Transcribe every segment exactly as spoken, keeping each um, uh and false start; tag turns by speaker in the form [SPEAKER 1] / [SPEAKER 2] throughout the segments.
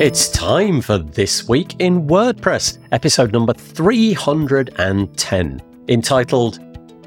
[SPEAKER 1] It's time for This Week in WordPress, episode number three hundred ten, entitled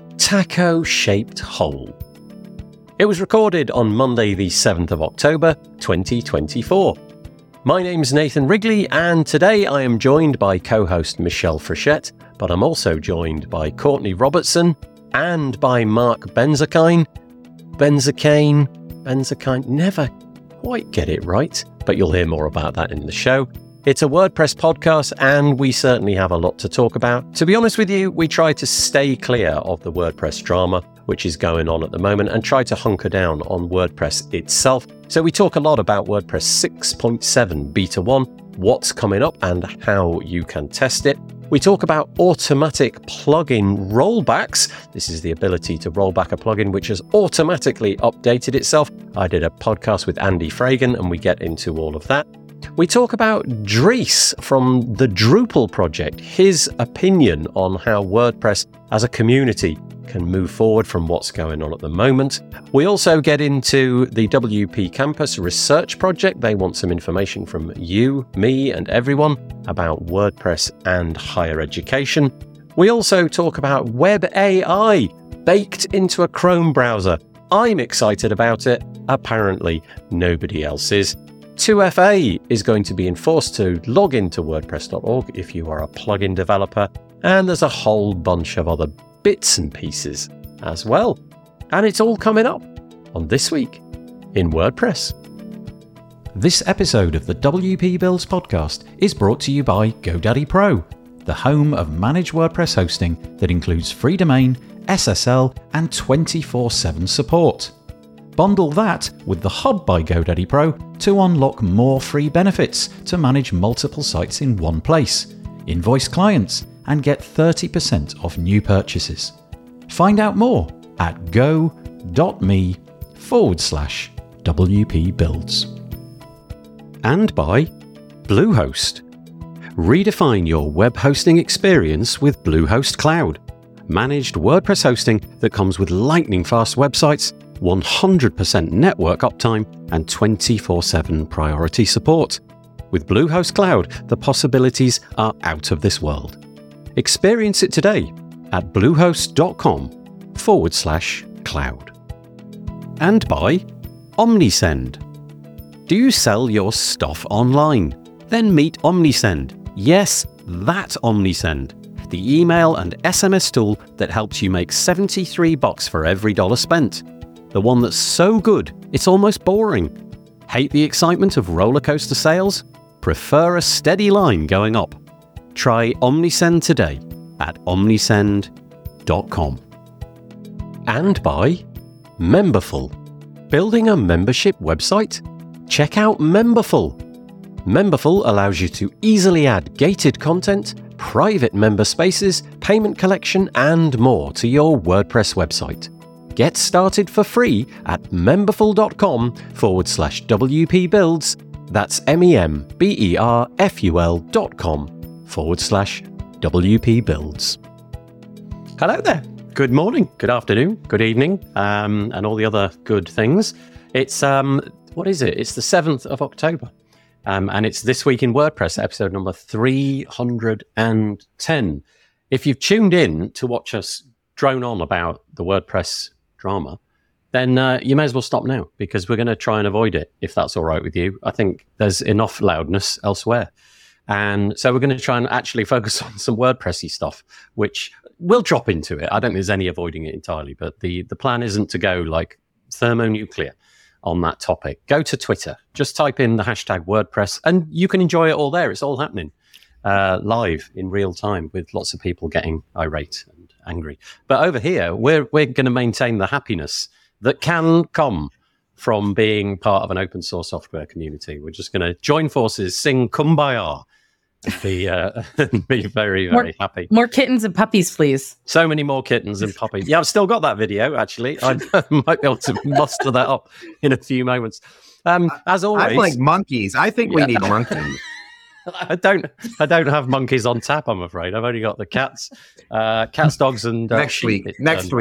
[SPEAKER 1] Taco-Shaped Hole. It was recorded on Monday the seventh of October, twenty twenty-four. My name's Nathan Wrigley, and today I am joined by co-host Michelle Frechette, but I'm also joined by Courtney Robertson and by Mark Benzakine. Benzakine, Benzakine, never quite get it right, but you'll hear more about that in the show. It's a WordPress podcast, and we certainly have a lot to talk about. To be honest with you, we try to stay clear of the WordPress drama, which is going on at the moment, and try to hunker down on WordPress itself. So we talk a lot about WordPress six point seven Beta one, what's coming up and how you can test it. We talk about automatic plugin rollbacks. This is the ability to roll back a plugin which has automatically updated itself. I did a podcast with Andy Fragan, and we get into all of that. We talk about Dries from the Drupal project, his opinion on how WordPress as a community can move forward from what's going on at the moment. We also get into the W P Campus research project. They want some information from you, me, and everyone about WordPress and higher education. We also talk about Web A I baked into a Chrome browser. I'm excited about it. Apparently, nobody else is. two F A is going to be enforced to log into WordPress dot org if you are a plugin developer, and there's a whole bunch of other bits and pieces as well. And it's all coming up on This Week in WordPress.
[SPEAKER 2] This episode of the W P Builds podcast is brought to you by GoDaddy Pro, the home of managed WordPress hosting that includes free domain, S S L, and twenty-four seven support. Bundle that with the Hub by GoDaddy Pro to unlock more free benefits to manage multiple sites in one place, invoice clients, and get thirty percent off new purchases. Find out more at go.me forward slash WP Builds.
[SPEAKER 1] And by Bluehost. Redefine your web hosting experience with Bluehost Cloud. Managed WordPress hosting that comes with lightning-fast websites, one hundred percent network uptime, and twenty-four seven priority support. With Bluehost Cloud, the possibilities are out of this world. Experience it today at bluehost.com forward slash cloud. And by Omnisend. Do you sell your stuff online? Then meet Omnisend. Yes, that Omnisend. The email and S M S tool that helps you make seventy-three bucks for every dollar spent. The one that's so good, it's almost boring. Hate the excitement of roller coaster sales? Prefer a steady line going up? Try Omnisend today at omnisend dot com. And by Memberful. Building a membership website? Check out Memberful. Memberful allows you to easily add gated content, private member spaces, payment collection, and more to your WordPress website. Get started for free at memberful.com forward slash WP Builds. That's M-E-M-B-E-R-F-U-L dot com forward slash W P Builds. Hello there. Good morning, good afternoon, good evening, um, and all the other good things. It's, um, what is it? It's the seventh of October. Um, and it's This Week in WordPress, episode number three hundred ten. If you've tuned in to watch us drone on about the WordPress drama, then uh, you may as well stop now, because we're going to try and avoid it, if that's all right with you. I think there's enough loudness elsewhere. And so we're going to try and actually focus on some WordPressy stuff, which we'll drop into it. I don't think there's any avoiding it entirely, but the, the plan isn't to go like thermonuclear on that topic. Go to Twitter, just type in the hashtag WordPress, and you can enjoy it all there. It's all happening uh, live in real time with lots of people getting irate and angry. But over here, we're we're going to maintain the happiness that can come from being part of an open source software community. We're just going to join forces, sing Kumbaya, and be, uh, be very, very
[SPEAKER 3] more,
[SPEAKER 1] happy.
[SPEAKER 3] More kittens and puppies, please.
[SPEAKER 1] So many more kittens and puppies. Yeah, I've still got that video, actually. I might be able to muster that up in a few moments. Um, as always,
[SPEAKER 4] I like monkeys. I think we yeah. need monkeys.
[SPEAKER 1] I don't. I don't have monkeys on tap. I'm afraid. I've only got the cats, uh, cats, dogs, and uh,
[SPEAKER 4] next
[SPEAKER 1] sheep.
[SPEAKER 4] week. Next
[SPEAKER 1] um,
[SPEAKER 4] week.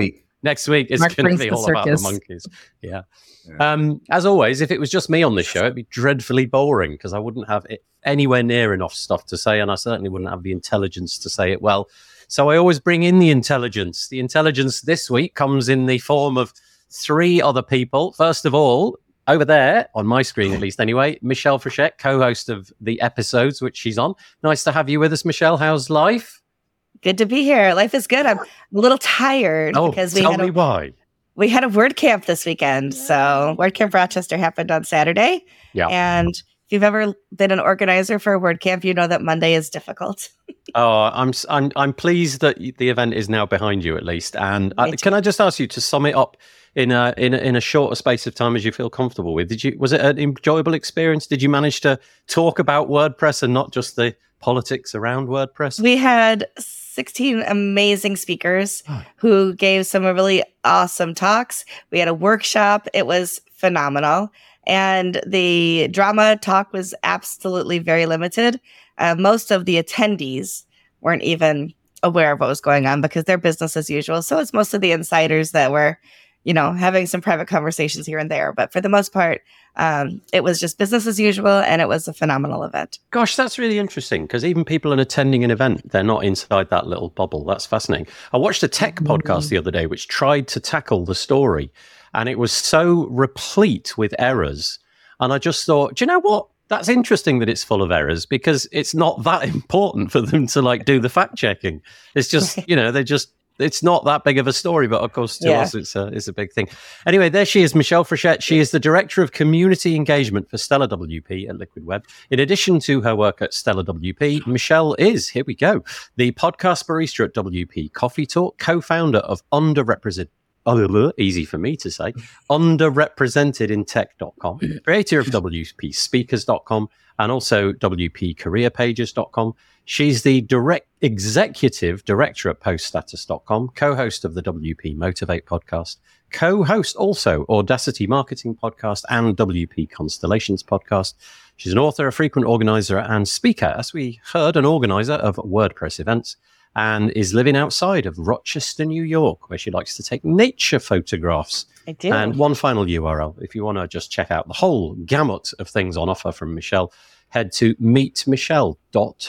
[SPEAKER 1] Next week it's
[SPEAKER 3] Mark
[SPEAKER 1] going to
[SPEAKER 3] brings
[SPEAKER 1] be
[SPEAKER 3] the
[SPEAKER 1] all about the
[SPEAKER 3] circus.
[SPEAKER 1] monkeys. Yeah.
[SPEAKER 4] Yeah.
[SPEAKER 1] Um, as always, if it was just me on this show, it'd be dreadfully boring because I wouldn't have it anywhere near enough stuff to say, and I certainly wouldn't have the intelligence to say it well. So I always bring in the intelligence. The intelligence this week comes in the form of three other people. First of all, over there, on my screen at least anyway, Michelle Frechette, co-host of the episodes which she's on. Nice to have you with us, Michelle. How's life?
[SPEAKER 5] Good to be here. Life is good. I'm a little tired
[SPEAKER 1] Oh,
[SPEAKER 5] because we
[SPEAKER 1] tell
[SPEAKER 5] had
[SPEAKER 1] me
[SPEAKER 5] a,
[SPEAKER 1] why.
[SPEAKER 5] we had a word camp this weekend. So Word Camp Rochester happened on Saturday.
[SPEAKER 1] Yeah.
[SPEAKER 5] And if you've ever been an organizer for a word camp, you know that Monday is difficult.
[SPEAKER 1] Oh, I'm I'm I'm pleased that the event is now behind you at least. And uh, can I just ask you to sum it up in a in a, in a shorter space of time as you feel comfortable with? Did you was it an enjoyable experience? Did you manage to talk about WordPress and not just the politics around WordPress?
[SPEAKER 5] We had sixteen amazing speakers who gave some really awesome talks. We had a workshop. It was phenomenal. And the drama talk was absolutely very limited. Uh, most of the attendees weren't even aware of what was going on because they're business as usual. So it's mostly the insiders that were, you know, having some private conversations here and there. But for the most part, um, it was just business as usual, and it was a phenomenal event.
[SPEAKER 1] Gosh, that's really interesting because even people in attending an event, they're not inside that little bubble. That's fascinating. I watched a tech mm-hmm. podcast the other day which tried to tackle the story, and it was so replete with errors. And I just thought, do you know what? That's interesting that it's full of errors because it's not that important for them to like do the fact checking. It's just, you know, they just, it's not that big of a story, but of course to yeah. us it's a, it's a big thing. Anyway, there she is, Michelle Frechette. She is the Director of Community Engagement for Stellar W P at Liquid Web. In addition to her work at Stellar W P, Michelle is, here we go, the podcast barista at W P Coffee Talk, co-founder of Underrepresented, oh, easy for me to say, underrepresented in tech dot com, creator of W P speakers dot com, and also W P career pages dot com. She's the direct executive director at post status dot com, co-host of the W P Motivate podcast, co-host also Audacity Marketing podcast and W P Constellations podcast. She's an author, a frequent organizer and speaker, as we heard, an organizer of WordPress events, and is living outside of Rochester, New York, where she likes to take nature photographs.
[SPEAKER 5] I do.
[SPEAKER 1] And one final U R L, if you want to just check out the whole gamut of things on offer from Michelle, head to meet michelle dot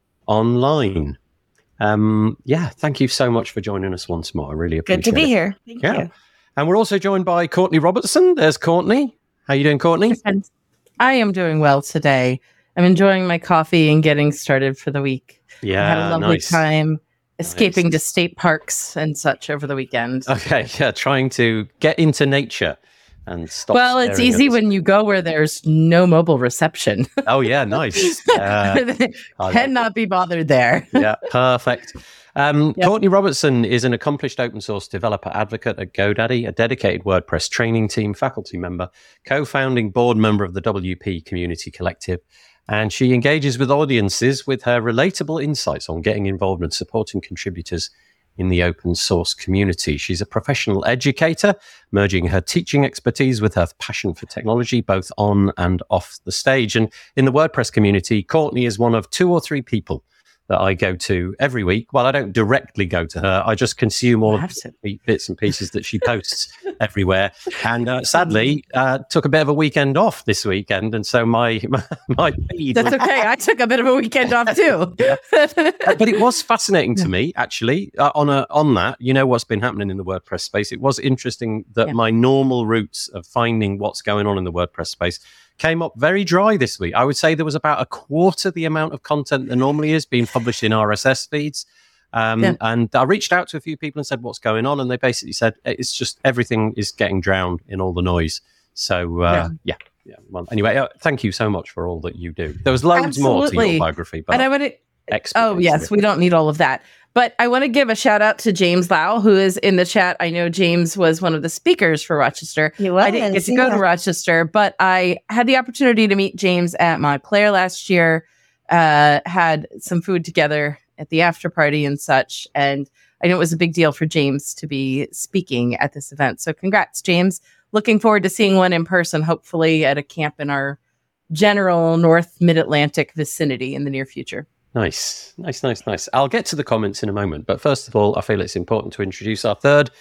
[SPEAKER 1] online. Um, yeah, thank you so much for joining us once more. I really appreciate it.
[SPEAKER 5] Good to be
[SPEAKER 1] it.
[SPEAKER 5] here. Thank
[SPEAKER 1] yeah.
[SPEAKER 5] you.
[SPEAKER 1] And we're also joined by Courtney Robertson. There's Courtney. How you doing, Courtney?
[SPEAKER 3] I am doing well today. I'm enjoying my coffee and getting started for the week.
[SPEAKER 1] Yeah,
[SPEAKER 3] I had a lovely
[SPEAKER 1] nice.
[SPEAKER 3] time escaping
[SPEAKER 1] nice.
[SPEAKER 3] to state parks and such over the weekend.
[SPEAKER 1] Okay, yeah, trying to get into nature and stop.
[SPEAKER 3] Well, it's easy when you go where there's no mobile reception.
[SPEAKER 1] Oh, yeah, nice. Uh,
[SPEAKER 3] Cannot be bothered there.
[SPEAKER 1] Yeah, perfect. Um,
[SPEAKER 3] Yep.
[SPEAKER 1] Courtney Robertson is an accomplished open source developer advocate at GoDaddy, a dedicated WordPress training team faculty member, co-founding board member of the W P Community Collective, and she engages with audiences with her relatable insights on getting involved and supporting contributors in the open source community. She's a professional educator, merging her teaching expertise with her passion for technology, both on and off the stage. And in the WordPress community, Courtney is one of two or three people that I go to every week. Well, I don't directly go to her. I just consume all of the bits and pieces that she posts everywhere. And uh, sadly, uh, took a bit of a weekend off this weekend. And so my my, my feed...
[SPEAKER 3] That's okay. I took a bit of a weekend off too.
[SPEAKER 1] Yeah. But it was fascinating to me, actually, uh, on a, on that, you know what's been happening in the WordPress space. It was interesting that
[SPEAKER 3] Yeah.
[SPEAKER 1] my normal routes of finding what's going on in the WordPress space came up very dry this week. I would say there was about a quarter the amount of content that normally is being published in R S S feeds. Um,
[SPEAKER 3] Yeah.
[SPEAKER 1] And I reached out to a few people and said, what's going on? And they basically said, it's just everything is getting drowned in all the noise. So, uh, yeah. yeah. Well, anyway, uh, thank you so much for all that you do. There was loads more to
[SPEAKER 3] Absolutely.
[SPEAKER 1] your biography. But
[SPEAKER 3] And I want to,
[SPEAKER 1] extra
[SPEAKER 3] oh,
[SPEAKER 1] bits
[SPEAKER 3] yes,
[SPEAKER 1] of it.
[SPEAKER 3] we don't need all of that. But I want to give a shout out to James Lau, who is in the chat. I know James was one of the speakers for Rochester.
[SPEAKER 5] He was,
[SPEAKER 3] I didn't get to go to
[SPEAKER 5] yeah.
[SPEAKER 3] Rochester, but I had the opportunity to meet James at my player last year, uh, had some food together at the after party and such. And I know it was a big deal for James to be speaking at this event. So congrats, James. Looking forward to seeing one in person, hopefully at a camp in our general North Mid-Atlantic vicinity in the near future.
[SPEAKER 1] Nice, nice, nice, nice. I'll get to the comments in a moment. But first of all, I feel it's important to introduce our third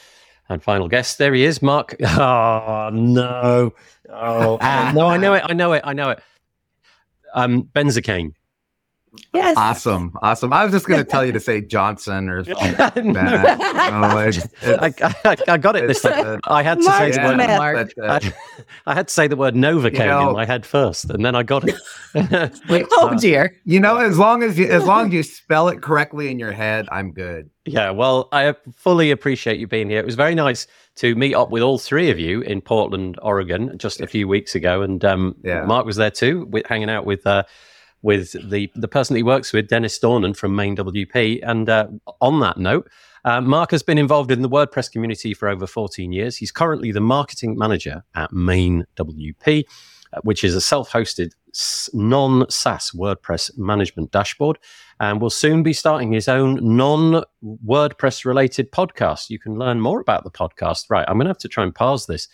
[SPEAKER 1] And final guest, there he is, Mark. Oh, no. Oh, no, I know it. I know it. I know it. Um, Benzocaine.
[SPEAKER 5] Yes.
[SPEAKER 4] Awesome. Awesome. I was just going to tell you to say Johnson or something like that. No, it's, it's,
[SPEAKER 1] I, I, I got it this time. I had to
[SPEAKER 5] Mark
[SPEAKER 1] say the word.
[SPEAKER 5] Smith.
[SPEAKER 3] Mark.
[SPEAKER 4] but, uh,
[SPEAKER 1] I, I had to say the word Novocaine
[SPEAKER 4] You know-
[SPEAKER 1] in my head first, and then I got it.
[SPEAKER 3] Oh dear.
[SPEAKER 4] you know, as long as you as long as you spell it correctly in your head, I'm good.
[SPEAKER 1] Yeah, well, I fully appreciate you being here. It was very nice to meet up with all three of you in Portland, Oregon, just a few weeks ago, and um,
[SPEAKER 4] Yeah.
[SPEAKER 1] Mark was there too, with, hanging out with uh, with the the person that he works with, Dennis Dornan from Maine W P. And uh, on that note, uh, Mark has been involved in the WordPress community for over fourteen years. He's currently the marketing manager at Maine W P, uh, which is a self-hosted s- non-SaaS WordPress management dashboard, and will soon be starting his own non-WordPress related podcast. You can learn more about the podcast. Right, I'm going to have to try and parse this.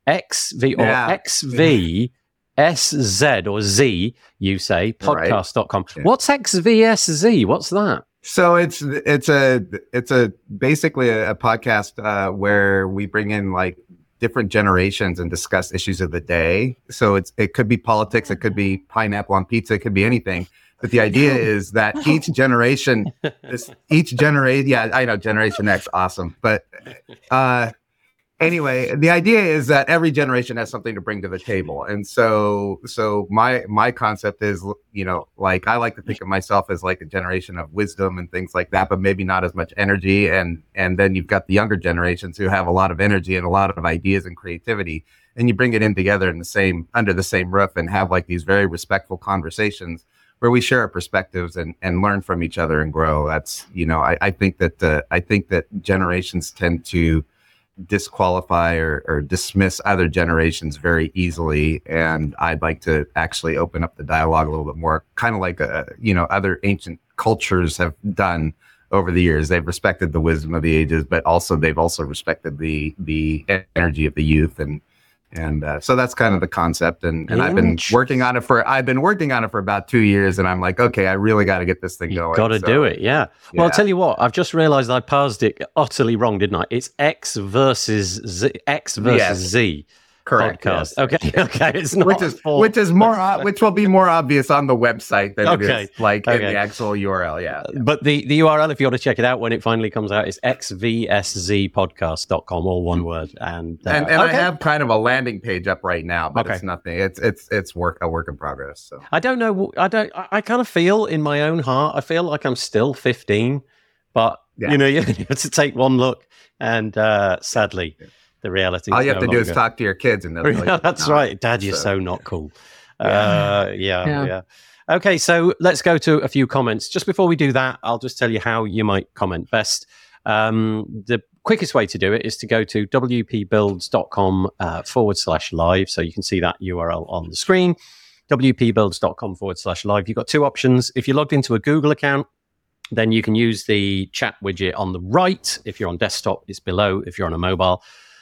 [SPEAKER 1] X V or
[SPEAKER 4] Yeah.
[SPEAKER 1] X V S Z or Z, you say, podcast dot com.
[SPEAKER 4] Yeah.
[SPEAKER 1] What's X V S Z? What's that?
[SPEAKER 4] So it's it's a it's a basically a, a podcast uh, where we bring in like different generations and discuss issues of the day. So it's it could be politics, it could be pineapple on pizza, it could be anything. But the idea is that each generation, this, each generation, yeah, I know Generation X, awesome. But uh, anyway, the idea is that every generation has something to bring to the table. And so, so my my concept is, you know, like I like to think of myself as like a generation of wisdom and things like that, but maybe not as much energy. And and then you've got the younger generations who have a lot of energy and a lot of ideas and creativity. And you bring it in together in the same under the same roof and have like these very respectful conversations where we share our perspectives and, and learn from each other and grow. That's, you know, I, I think that uh, I think that generations tend to disqualify or, or dismiss other generations very easily. And I'd like to actually open up the dialogue a little bit more, kind of like, a, you know, other ancient cultures have done over the years. They've respected the wisdom of the ages, but also they've also respected the, the energy of the youth. And, And uh, so that's kind of the concept, and, and I've been working on it for I've been working on it for about two years, and I'm like, okay, I really got to get this thing going.
[SPEAKER 1] Got to
[SPEAKER 4] so,
[SPEAKER 1] do it, yeah.
[SPEAKER 4] yeah.
[SPEAKER 1] Well, I'll tell you what, I've just realised I parsed it utterly wrong, didn't I? It's X versus Z, X versus
[SPEAKER 4] Yes.
[SPEAKER 1] Z
[SPEAKER 4] Correct.
[SPEAKER 1] podcast.
[SPEAKER 4] Yes.
[SPEAKER 1] Okay, okay, it's not
[SPEAKER 4] Which is
[SPEAKER 1] full.
[SPEAKER 4] which is more o- which will be more obvious on the website than
[SPEAKER 1] Okay.
[SPEAKER 4] it is like in
[SPEAKER 1] Okay.
[SPEAKER 4] the actual U R L. Yeah.
[SPEAKER 1] But the, the U R L, if you want to check it out when it finally comes out, is x v s z podcast dot com, all one word. And uh,
[SPEAKER 4] And and I
[SPEAKER 1] okay.
[SPEAKER 4] have kind of a landing page up right now, but
[SPEAKER 1] Okay.
[SPEAKER 4] it's nothing. It's it's it's work a work in progress. So
[SPEAKER 1] I don't know. I don't. I, I kind of feel in my own heart. I feel like I'm still fifteen, but
[SPEAKER 4] Yeah.
[SPEAKER 1] you know, you have to take one look, and uh, sadly, the reality.
[SPEAKER 4] all
[SPEAKER 1] is
[SPEAKER 4] you have
[SPEAKER 1] no
[SPEAKER 4] to do is
[SPEAKER 1] longer.
[SPEAKER 4] talk to your kids, and they'll tell you
[SPEAKER 1] Yeah, that's
[SPEAKER 4] no.
[SPEAKER 1] right, Dad. You're so,
[SPEAKER 4] So-
[SPEAKER 1] not cool.
[SPEAKER 4] Yeah.
[SPEAKER 1] Uh, yeah, yeah,
[SPEAKER 3] Yeah.
[SPEAKER 1] Okay, so let's go to a few comments. Just before we do that, I'll just tell you how you might comment best. Um, the quickest way to do it is to go to w p builds dot com uh, forward slash live. So you can see that U R L on the screen. w p builds dot com forward slash live. You've got two options. If you're logged into a Google account, then you can use the chat widget on the right. If you're on desktop, it's below. If you're on a mobile,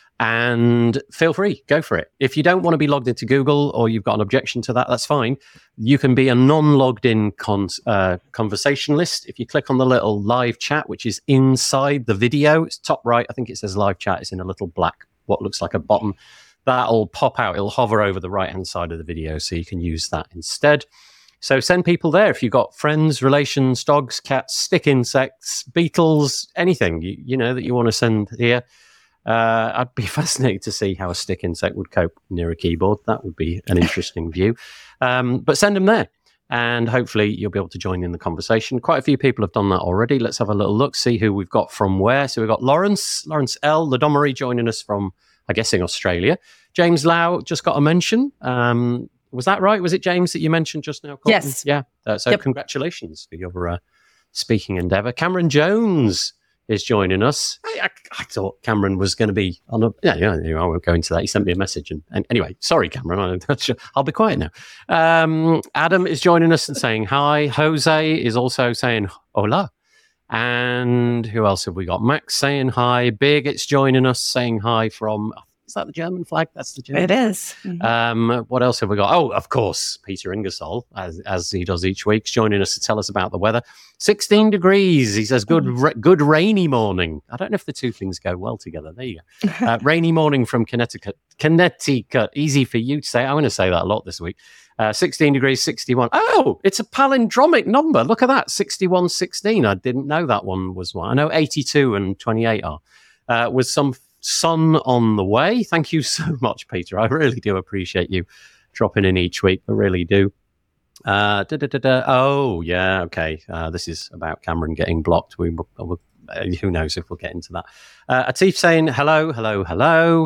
[SPEAKER 1] and feel free, go for it. If you don't want to be logged into Google or you've got an objection to that, that's fine. You can be a non-logged in con- uh, conversationalist. If you click on the little live chat, which is inside the video, it's top right. I think it says live chat. It's in a little black, what looks like a bottom. That'll pop out. It'll hover over the right-hand side of the video, so you can use that instead. So send people there if you've got friends, relations, dogs, cats, stick insects, beetles, anything you, you know that you want to send here. Uh, I'd be fascinated to see how a stick insect would cope near a keyboard. That would be an interesting view. Um, but send them there, and hopefully you'll be able to join in the conversation. Quite a few people have done that already. Let's have a little look, see who we've got from where. So we've got Lawrence, Lawrence L. Ladomary joining us from, I'm guessing, Australia. James Lau just got a mention. Um, was that right? Was it James that you mentioned just now, Colton?
[SPEAKER 3] Yes.
[SPEAKER 1] Yeah. Uh, so
[SPEAKER 3] Yep.
[SPEAKER 1] congratulations for your uh, speaking endeavour. Cameron Jones is joining us. I, I, I thought Cameron was going to be on a... Yeah, yeah, anyway, I won't go into that. He sent me a message. And, and anyway, sorry, Cameron. I, I'll be quiet now. Um, Adam is joining us and saying hi. Jose is also saying hola. And who else have we got? Max saying hi. Big, it's joining us, saying hi from... Is that the German flag? That's the German
[SPEAKER 5] It is.
[SPEAKER 1] Um, what else have we got? Oh, of course, Peter Ingersoll, as, as he does each week, is joining us to tell us about the weather. sixteen degrees. He says, good ra- good rainy morning. I don't know if the two things go well together. There you go. Uh, rainy morning from Connecticut. Connecticut. Easy for you to say. I'm going to say that a lot this week. Uh, sixteen degrees, sixty-one. Oh, it's a palindromic number. Look at that. sixty-one, sixteen. I didn't know that one was one. I know eighty-two and twenty-eight are. Uh, with some sun on the way. Thank you so much, Peter. I really do appreciate you dropping in each week. I really do. Uh, da, da, da, da. Oh, yeah. Okay. Uh, this is about Cameron getting blocked. We, we, uh, who knows if we'll get into that. Uh, Atif saying, hello, hello, hello.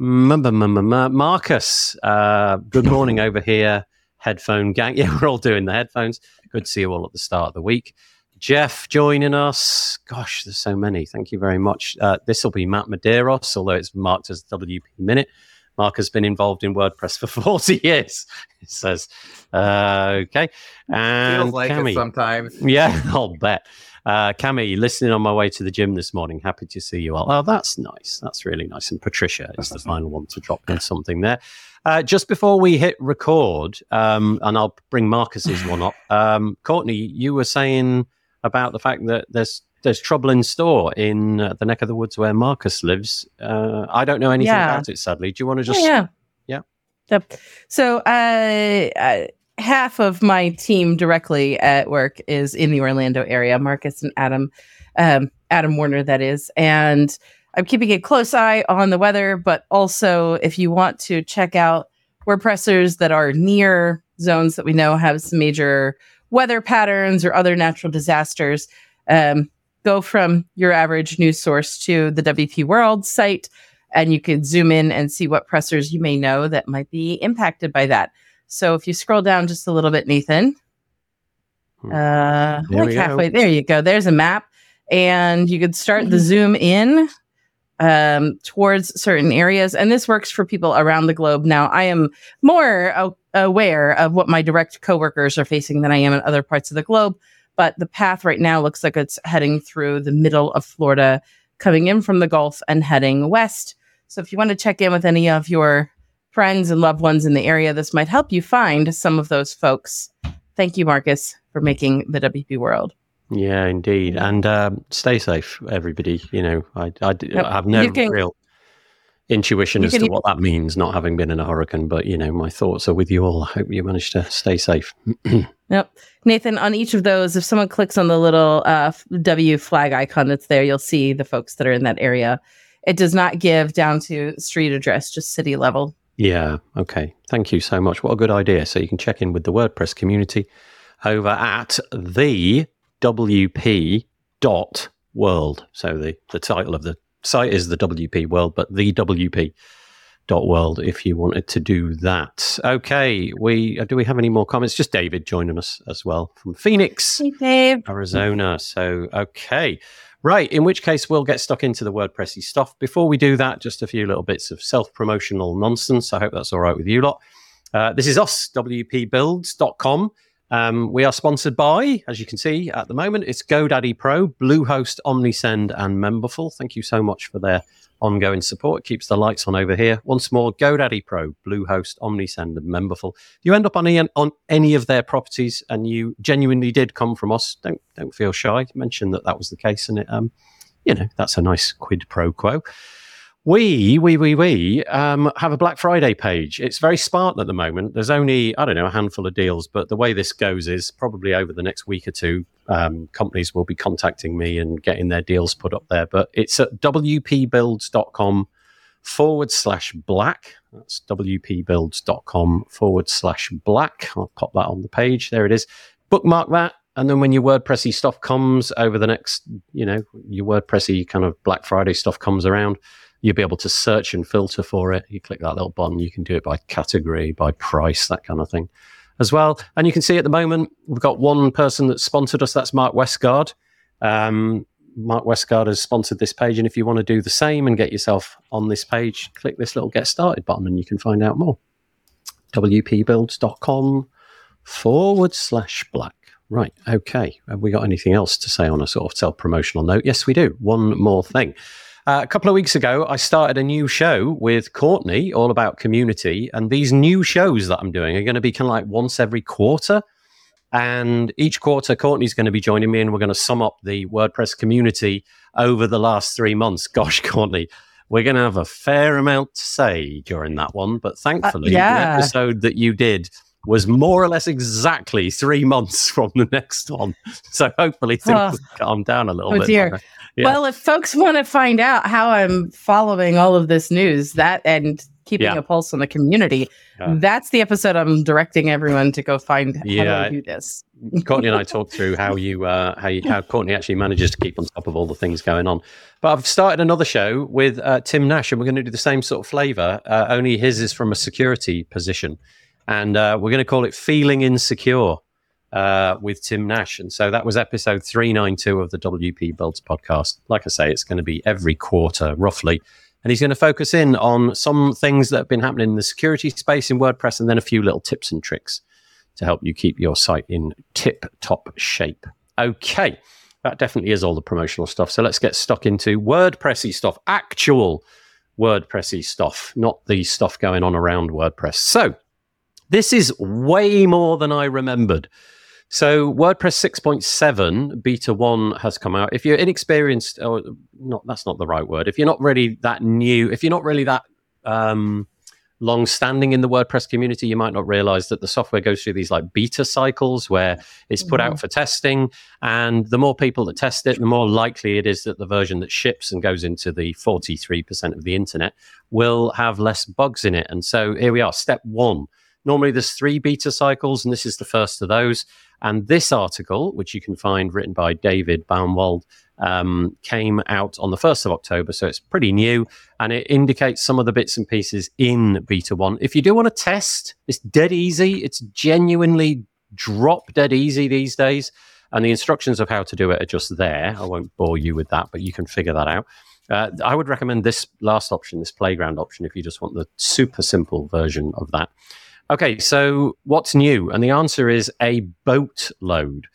[SPEAKER 1] Marcus, uh, good morning over here. Headphone gang. Yeah, we're all doing the headphones. Good to see you all at the start of the week. Jeff joining us. Gosh, there's so many. Thank you very much. Uh, this will be Matt Medeiros, although it's marked as W P Minute. Mark has been involved in WordPress for forty years, it says. Uh, okay. And
[SPEAKER 4] feels like
[SPEAKER 1] Cami,
[SPEAKER 4] it sometimes.
[SPEAKER 1] Yeah, I'll bet. Uh, Cami, listening on my way to the gym this morning. Happy to see you all. Oh, that's nice. That's really nice. And Patricia is the final one to drop in something there. Uh, just before we hit record, um, and I'll bring Marcus's one up. Um, Courtney, you were saying about the fact that there's there's trouble in store in uh, the neck of the woods where Marcus lives. Uh, I don't know anything
[SPEAKER 3] Yeah.
[SPEAKER 1] about it, sadly. Do you want to just...
[SPEAKER 3] Yeah.
[SPEAKER 1] Yeah.
[SPEAKER 3] Yep. So uh, uh, half of my team directly at work is in the Orlando area, Marcus and Adam, um, Adam Warner, that is. And I'm keeping a close eye on the weather, but also if you want to check out WordPressers that are near zones that we know have some major weather patterns or other natural disasters, um, go from your average news source to the W P World site, and you can zoom in and see what pressers you may know that might be impacted by that. So if you scroll down just a little bit, Nathan, uh, like halfway, there you go. There's a map, and you could start the zoom in um, towards certain areas. And this works for people around the globe. Now, I am more uh, aware of what my direct coworkers are facing than I am in other parts of the globe. But the path right now looks like it's heading through the middle of Florida, coming in from the Gulf and heading west. So if you want to check in with any of your friends and loved ones in the area, this might help you find some of those folks. Thank you, Marcus, for making the W P World.
[SPEAKER 1] Yeah, indeed. And um, stay safe, everybody. You know, I, I, yep. I have no can,
[SPEAKER 5] Mm-hmm.
[SPEAKER 1] real intuition as
[SPEAKER 3] can,
[SPEAKER 1] to what that means, not having been in a hurricane. But, you know, my thoughts are with you all. I hope you manage to stay safe.
[SPEAKER 3] Yep. Nathan, on each of those, if someone clicks on the little uh, W flag icon that's there, you'll see the folks that are in that area. It does not give down to street address, just city level.
[SPEAKER 1] Yeah. Okay. Thank you so much. What a good idea. So you can check in with the WordPress community over at the W P dot world. So the, the title of the site is the W P World, but the W P dot world if you wanted to do that. Okay. We uh, do we have any more comments? Just David joining us as well from Phoenix,
[SPEAKER 3] hey, Dave.
[SPEAKER 1] Arizona. So, okay. Right, in which case we'll get stuck into the WordPressy stuff. Before we do that, just a few little bits of self-promotional nonsense. I hope that's all right with you lot. Uh, this is us, W P builds dot com. Um, we are sponsored by, as you can see at the moment, it's GoDaddy Pro, Bluehost, Omnisend, and Memberful. Thank you so much for their ongoing support. It keeps the lights on over here. Once more, GoDaddy Pro, Bluehost, Omnisend, and Memberful. If you end up on, e- on any of their properties and you genuinely did come from us, don't don't feel shy. Mention that that was the case, and it, um, you know, that's a nice quid pro quo. We, we, we, we um, have a Black Friday page. It's very spartan at the moment. There's only, I don't know, a handful of deals, but the way this goes is probably over the next week or two, um, companies will be contacting me and getting their deals put up there. But it's at W P builds dot com forward slash black. That's W P builds dot com forward slash black. I'll pop that on the page. There it is. Bookmark that. And then when your WordPressy stuff comes over the next, you know, your WordPressy kind of Black Friday stuff comes around, you'll be able to search and filter for it. You click that little button. You can do it by category, by price, that kind of thing as well. And you can see at the moment, we've got one person that sponsored us. That's Mark Westgard. Um, Mark Westgard has sponsored this page. And if you want to do the same and get yourself on this page, click this little get started button and you can find out more. W P builds dot com forward slash black. Right. Okay. Have we got anything else to say on a sort of self-promotional note? Yes, we do. One more thing. Uh, a couple of weeks ago, I started a new show with Courtney, all about community. And these new shows that I'm doing are going to be kind of like once every quarter. And each quarter, Courtney's going to be joining me, and we're going to sum up the WordPress community over the last three months. Gosh, Courtney, we're going to have a fair amount to say during that one. But thankfully,
[SPEAKER 3] uh, yeah.
[SPEAKER 1] the episode that you did was more or less exactly three months from the next one. So hopefully things
[SPEAKER 3] oh.
[SPEAKER 1] will calm down a little
[SPEAKER 3] oh,
[SPEAKER 1] bit.
[SPEAKER 3] Dear. Yeah. Well, if folks want to find out how I'm following all of this news, that and keeping
[SPEAKER 1] yeah.
[SPEAKER 3] a pulse on the community, yeah. that's the episode I'm directing everyone to go find
[SPEAKER 1] yeah.
[SPEAKER 3] how to do this.
[SPEAKER 1] Courtney and I talked through how you, uh, how you, how Courtney actually manages to keep on top of all the things going on. But I've started another show with uh, Tim Nash, and we're going to do the same sort of flavor. Uh, only his is from a security position, and uh, we're going to call it Feeling Insecure uh, with Tim Nash. And so that was episode three ninety-two of the W P Builds podcast. Like I say, it's going to be every quarter roughly. And he's going to focus in on some things that have been happening in the security space in WordPress, and then a few little tips and tricks to help you keep your site in tip-top shape. Okay, that definitely is all the promotional stuff. So let's get stuck into WordPressy stuff, actual WordPressy stuff, not the stuff going on around WordPress. So this is way more than I remembered. So WordPress six point seven beta one has come out. If you're inexperienced, or not, that's not the right word. If you're not really that new, if you're not really that um, long-standing in the WordPress community, you might not realize that the software goes through these like beta cycles where it's put mm-hmm. out for testing. And the more people that test it, the more likely it is that the version that ships and goes into the forty-three percent of the internet will have less bugs in it. And so here we are, step one. Normally there's three beta cycles, and this is the first of those. And this article, which you can find written by David Baumwold, um, came out on the first of October, so it's pretty new, and it indicates some of the bits and pieces in beta one. If you do want to test, it's dead easy. It's genuinely drop dead easy these days, and the instructions of how to do it are just there. I won't bore you with that, but you can figure that out. Uh, I would recommend this last option, this playground option, if you just want the super simple version of that. Okay, so what's new? And the answer is a boatload.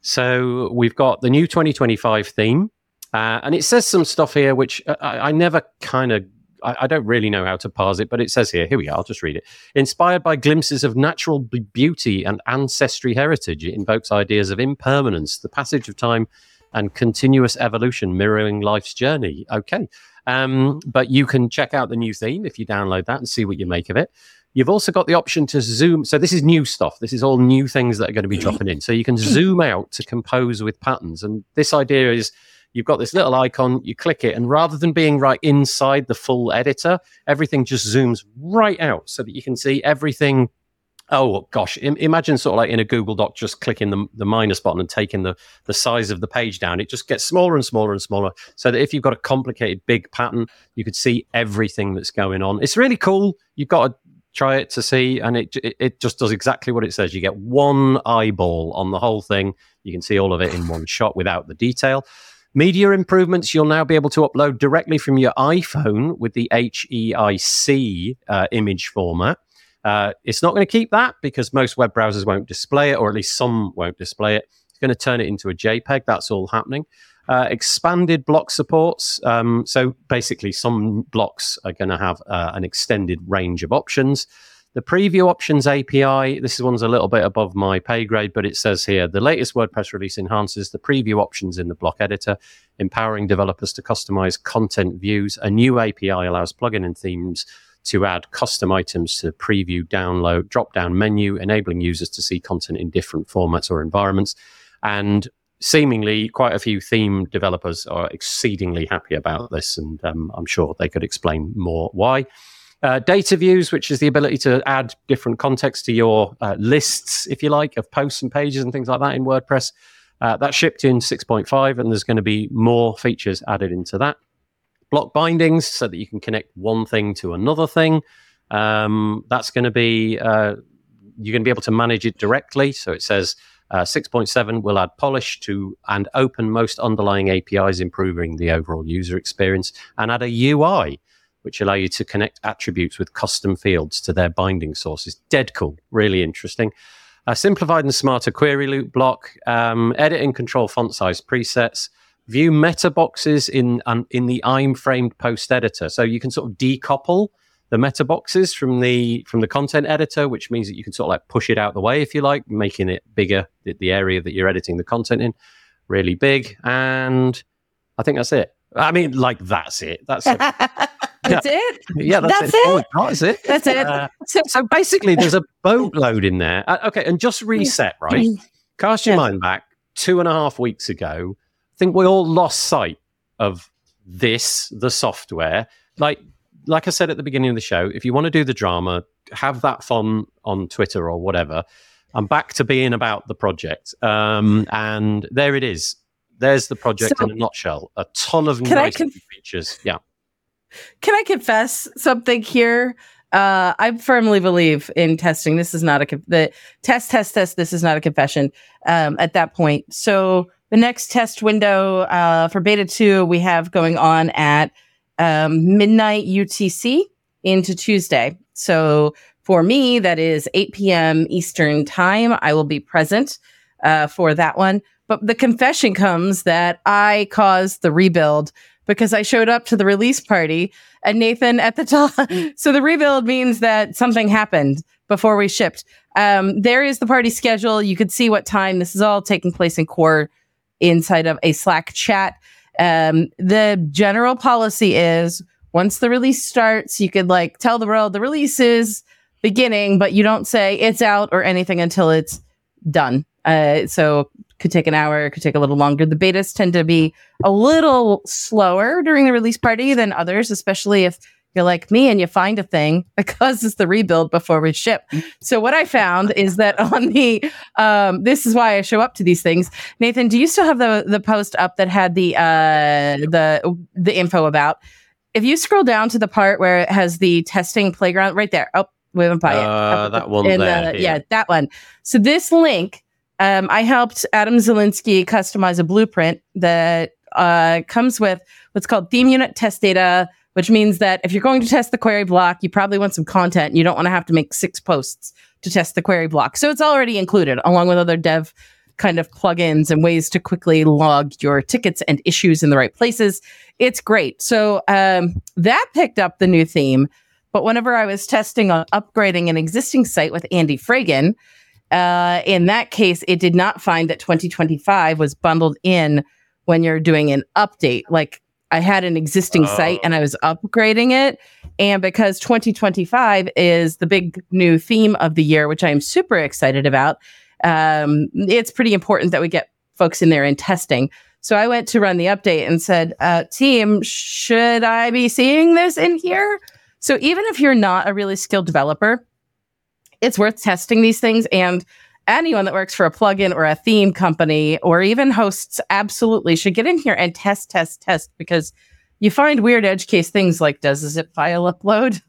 [SPEAKER 1] So we've got the new twenty twenty-five theme, uh, and it says some stuff here which I, I never kind of, I, I don't really know how to parse it, but it says here, here we are, I'll just read it. Inspired by glimpses of natural b- beauty and ancestry heritage, it invokes ideas of impermanence, the passage of time, and continuous evolution mirroring life's journey. Okay, um, but you can check out the new theme if you download that and see what you make of it. You've also got the option to zoom. So this is new stuff. This is all new things that are going to be dropping in. So you can zoom out to compose with patterns. And this idea is you've got this little icon, you click it, and rather than being right inside the full editor, everything just zooms right out so that you can see everything. Oh, gosh, I- imagine sort of like in a Google Doc, just clicking the, the minus button and taking the, the size of the page down. It just gets smaller and smaller and smaller so that if you've got a complicated big pattern, you could see everything that's going on. It's really cool. You've got to try it to see, and it, it it just does exactly what it says. You get one eyeball on the whole thing. You can see all of it in one shot without the detail. Media improvements, you'll now be able to upload directly from your iPhone with the H E I C uh, image format. Uh, it's not going to keep that because most web browsers won't display it, or at least some won't display it. It's going to turn it into a JPEG. That's all happening. Uh, expanded block supports. Um, so basically, some blocks are going to have uh, an extended range of options. The preview options A P I, this one's a little bit above my pay grade, but it says here, the latest WordPress release enhances the preview options in the block editor, empowering developers to customize content views. A new A P I allows plugin and themes to add custom items to preview, download, drop-down menu, enabling users to see content in different formats or environments. And seemingly quite a few theme developers are exceedingly happy about this, and um, I'm sure they could explain more why. Uh, data views, which is the ability to add different context to your uh, lists, if you like, of posts and pages and things like that in WordPress. Uh, that shipped in six point five, and there's going to be more features added into that. Block bindings, so that you can connect one thing to another thing. Um, that's going to be, uh, you're going to be able to manage it directly. So it says, Uh, six point seven will add polish to and open most underlying A P Is, improving the overall user experience, and add a U I, which allow you to connect attributes with custom fields to their binding sources. Dead cool, really interesting. A simplified and smarter query loop block, um, edit and control font size presets, view meta boxes in um, in the I'm framed post editor. So you can sort of decouple the meta boxes from the from the content editor, which means that you can sort of like push it out the way if you like, making it bigger, the, the area that you're editing the content in, really big. And I think that's it. I mean, like that's it. That's it.
[SPEAKER 3] That's
[SPEAKER 1] yeah.
[SPEAKER 3] it.
[SPEAKER 1] Yeah, that's,
[SPEAKER 5] That's
[SPEAKER 1] it.
[SPEAKER 5] it?
[SPEAKER 1] Oh, it's not, is it?
[SPEAKER 3] That's it.
[SPEAKER 1] Uh, so, so basically, there's a boatload in there. Uh, okay, and just reset, right? Cast your
[SPEAKER 3] Yeah.
[SPEAKER 1] mind back two and a half weeks ago. I think we all lost sight of this, the software. Like, like I said at the beginning of the show, if you want to do the drama, have that fun on Twitter or whatever. I'm back to being about the project, um, and there it is. There's the project
[SPEAKER 3] So,
[SPEAKER 1] in a nutshell. A ton of
[SPEAKER 3] can I
[SPEAKER 1] nice
[SPEAKER 3] conf-
[SPEAKER 1] features. Yeah.
[SPEAKER 3] Can I confess something here? Uh, I firmly believe in testing. This is not a con- the test, test, test. This is not a confession. Um, at that point, so the next test window uh, for beta two we have going on at um, midnight U T C into Tuesday. So for me, that is eight p.m. Eastern time. I will be present uh, for that one. But the confession comes that I caused the rebuild because I showed up to the release party and Nathan at the top. So the rebuild means that something happened before we shipped. Um, there is the party schedule. You could see what time. This is all taking place in Core inside of a Slack chat. Um, the general policy is once the release starts, you could like tell the world the release is beginning, but you don't say it's out or anything until it's done. Uh, so could take an hour, could take a little longer. The betas tend to be a little slower during the release party than others, especially if you're like me and you find a thing that causes the rebuild before we ship. So what I found is that on the, um, this is why I show up to these things. Nathan, do you still have the the post up that had the uh, the the info about? If you scroll down to the part where it has the testing playground, right there. Oh, we haven't by it.
[SPEAKER 1] Uh,
[SPEAKER 3] Up
[SPEAKER 1] that
[SPEAKER 3] the-
[SPEAKER 1] one
[SPEAKER 3] in
[SPEAKER 1] there,
[SPEAKER 3] the-
[SPEAKER 1] yeah.
[SPEAKER 3] yeah, that one. So this link. Um, I helped Adam Zielinski customize a blueprint that uh, comes with what's called theme unit test data, which means that if you're going to test the query block, you probably want some content. And you don't want to have to make six posts to test the query block. So it's already included along with other dev kind of plugins and ways to quickly log your tickets and issues in the right places. It's great. So um, that picked up the new theme. But whenever I was testing on upgrading an existing site with Andy Fragan, Uh, in that case, it did not find that twenty twenty-five was bundled in when you're doing an update. Like I had an existing
[SPEAKER 1] Oh.
[SPEAKER 3] site and I was upgrading it. And because twenty twenty-five is the big new theme of the year, which I am super excited about, um, it's pretty important that we get folks in there and testing. So I went to run the update and said, uh, team, should I be seeing this in here? So even if you're not a really skilled developer, it's worth testing these things. And anyone that works for a plugin or a theme company or even hosts absolutely should get in here and test, test, test, because you find weird edge case things like, does a zip file upload?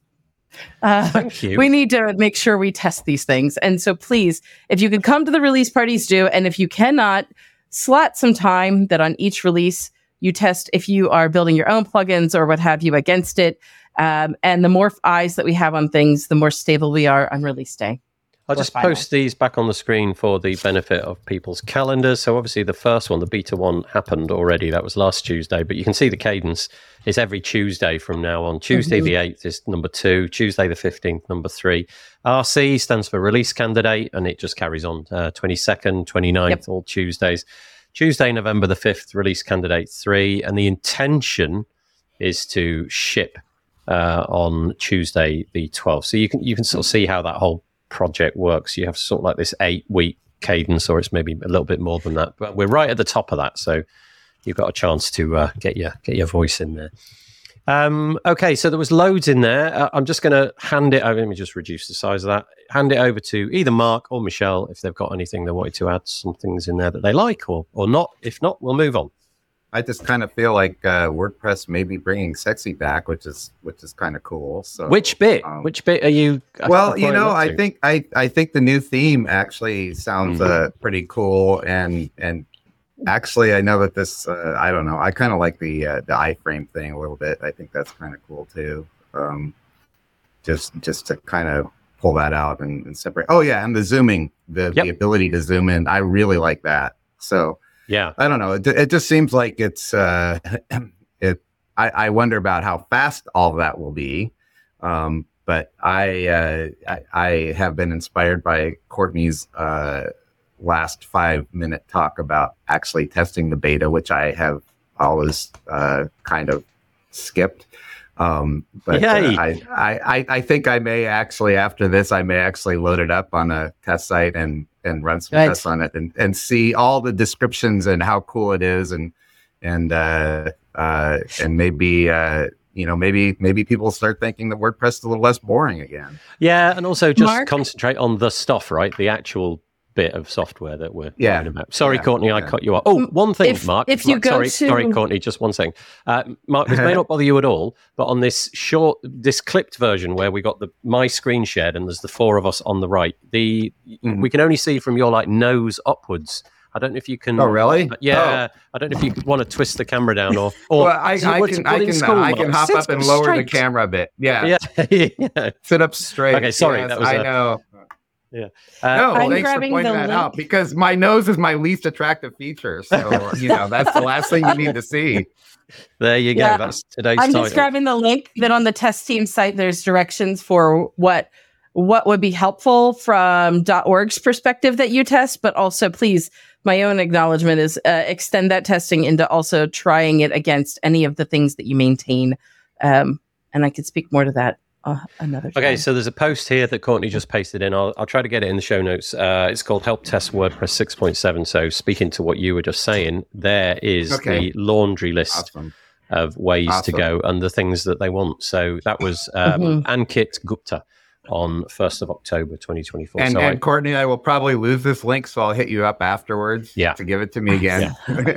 [SPEAKER 3] Uh,
[SPEAKER 1] Thank you.
[SPEAKER 3] we need to make sure we test these things. And so please, if you can come to the release parties, do. And if you cannot, slot some time that on each release you test if you are building your own plugins or what have you against it. Um, and the more eyes that we have on things, the more stable we are on release day.
[SPEAKER 1] I'll
[SPEAKER 3] or
[SPEAKER 1] just
[SPEAKER 3] final.
[SPEAKER 1] post these back on the screen for the benefit of people's calendars. So obviously the first one, the beta one, happened already. That was last Tuesday, but you can see the cadence is every Tuesday from now on. Tuesday
[SPEAKER 3] Mm-hmm.
[SPEAKER 1] the eighth is number two, Tuesday the fifteenth, number three. R C stands for release candidate, and it just carries on. Uh, twenty-second, twenty-ninth,
[SPEAKER 3] Yep.
[SPEAKER 1] all Tuesdays. Tuesday, November the fifth, release candidate three, and the intention is to ship uh, on Tuesday the twelfth. So you can you can sort of see how that whole project works. You have sort of like this eight week cadence, or it's maybe a little bit more than that. But we're right at the top of that, so you've got a chance to uh, get your get your voice in there. Um, okay, so there was loads in there. Uh, I'm just going to hand it over. Let me just reduce the size of that. Hand it over to either Mark or Michelle if they've got anything they wanted to add, some things in there that they like, or or not. If not, we'll move on.
[SPEAKER 4] I just kind of feel like uh, WordPress may be bringing sexy back, which is which is kind of cool. So
[SPEAKER 1] Which bit?
[SPEAKER 4] um,
[SPEAKER 1] Which bit are you?
[SPEAKER 4] well, you
[SPEAKER 1] acquiring
[SPEAKER 4] know,
[SPEAKER 1] up
[SPEAKER 4] I
[SPEAKER 1] to?
[SPEAKER 4] think I, I think the new theme actually sounds
[SPEAKER 1] Mhm.
[SPEAKER 4] uh, pretty cool, and and actually I know that this uh, I don't know I kind of like the uh, the iframe thing a little bit. I think that's kind of cool too. Um, just just to kind of pull that out and, and separate. Oh yeah, and the zooming, the
[SPEAKER 1] Yep.
[SPEAKER 4] the ability to zoom in, I really like that. So
[SPEAKER 1] Yeah.
[SPEAKER 4] I don't know. It, it just seems like it's, uh, it, I, I wonder about how fast all of that will be. Um, but I, uh, I, I have been inspired by Courtney's, uh, last five minute talk about actually testing the beta, which I have always, uh, kind of skipped. Um, but uh, I, I, I think I may actually, after this, I may actually load it up on a test site and, and run some
[SPEAKER 3] Right.
[SPEAKER 4] tests on it and, and see all the descriptions and how cool it is. And, and, uh, uh, and maybe, uh, you know, maybe, maybe people start thinking that WordPress is a little less boring again.
[SPEAKER 1] Yeah. And also just
[SPEAKER 3] Mark?
[SPEAKER 1] concentrate on the stuff, right? The actual bit of software that we're
[SPEAKER 4] Yeah.
[SPEAKER 1] talking about. Sorry,
[SPEAKER 4] Yeah.
[SPEAKER 1] Courtney, I
[SPEAKER 4] Yeah.
[SPEAKER 1] cut you off. Oh, one thing,
[SPEAKER 3] If-
[SPEAKER 1] Mark.
[SPEAKER 3] if you
[SPEAKER 1] Mark,
[SPEAKER 3] go
[SPEAKER 1] sorry,
[SPEAKER 3] to-
[SPEAKER 1] sorry, Courtney, just one second. Uh, Mark, this may not bother you at all, but on this short, this clipped version where we got the my screen shared and there's the four of us on the right, the
[SPEAKER 4] Mhm.
[SPEAKER 1] we can only see from your like nose upwards. I don't know if you can.
[SPEAKER 4] Oh, really?
[SPEAKER 1] Yeah, I don't know if you want to twist the camera down or. or
[SPEAKER 4] Well, I,
[SPEAKER 1] is it
[SPEAKER 4] I
[SPEAKER 1] what's
[SPEAKER 4] can,
[SPEAKER 1] called
[SPEAKER 4] I
[SPEAKER 1] in
[SPEAKER 4] can,
[SPEAKER 1] school,
[SPEAKER 4] I can
[SPEAKER 1] Mark?
[SPEAKER 4] hop
[SPEAKER 1] Sit
[SPEAKER 4] up and lower the
[SPEAKER 1] straight.
[SPEAKER 4] camera a bit. Yeah.
[SPEAKER 1] Yeah, yeah.
[SPEAKER 4] Sit up straight.
[SPEAKER 1] Okay, sorry,
[SPEAKER 4] Yes,
[SPEAKER 1] that was
[SPEAKER 4] I
[SPEAKER 1] a-
[SPEAKER 4] know.
[SPEAKER 1] Uh,
[SPEAKER 4] No,
[SPEAKER 3] I'm
[SPEAKER 4] thanks for
[SPEAKER 3] grabbing
[SPEAKER 4] pointing
[SPEAKER 3] the
[SPEAKER 4] that
[SPEAKER 3] link.
[SPEAKER 4] out because my nose is my least attractive feature. So, you know, that's the last thing you need to see.
[SPEAKER 1] There you go.
[SPEAKER 3] Yeah.
[SPEAKER 1] That's today's
[SPEAKER 3] I'm
[SPEAKER 1] title.
[SPEAKER 3] just grabbing the link. Then on the test team site, there's directions for what what would be helpful from .org's perspective that you test, but also please, my own acknowledgement is uh, extend that testing into also trying it against any of the things that you maintain. Um, and I could speak more to that uh, another time.
[SPEAKER 1] Okay, so there's a post here that Courtney just pasted in. I'll, I'll try to get it in the show notes. Uh, it's called Help Test WordPress six point seven. So speaking to what you were just saying, there is
[SPEAKER 4] Okay.
[SPEAKER 1] the laundry list
[SPEAKER 4] Awesome.
[SPEAKER 1] of ways to
[SPEAKER 4] Awesome.
[SPEAKER 1] go and the things that they want. So that was um,
[SPEAKER 3] Mhm.
[SPEAKER 1] Ankit Gupta on first of October twenty twenty-four.
[SPEAKER 4] And,
[SPEAKER 1] so
[SPEAKER 4] and
[SPEAKER 1] I,
[SPEAKER 4] Courtney, I will probably lose this link, so I'll hit you up afterwards
[SPEAKER 1] Yeah.
[SPEAKER 4] to give it to me again.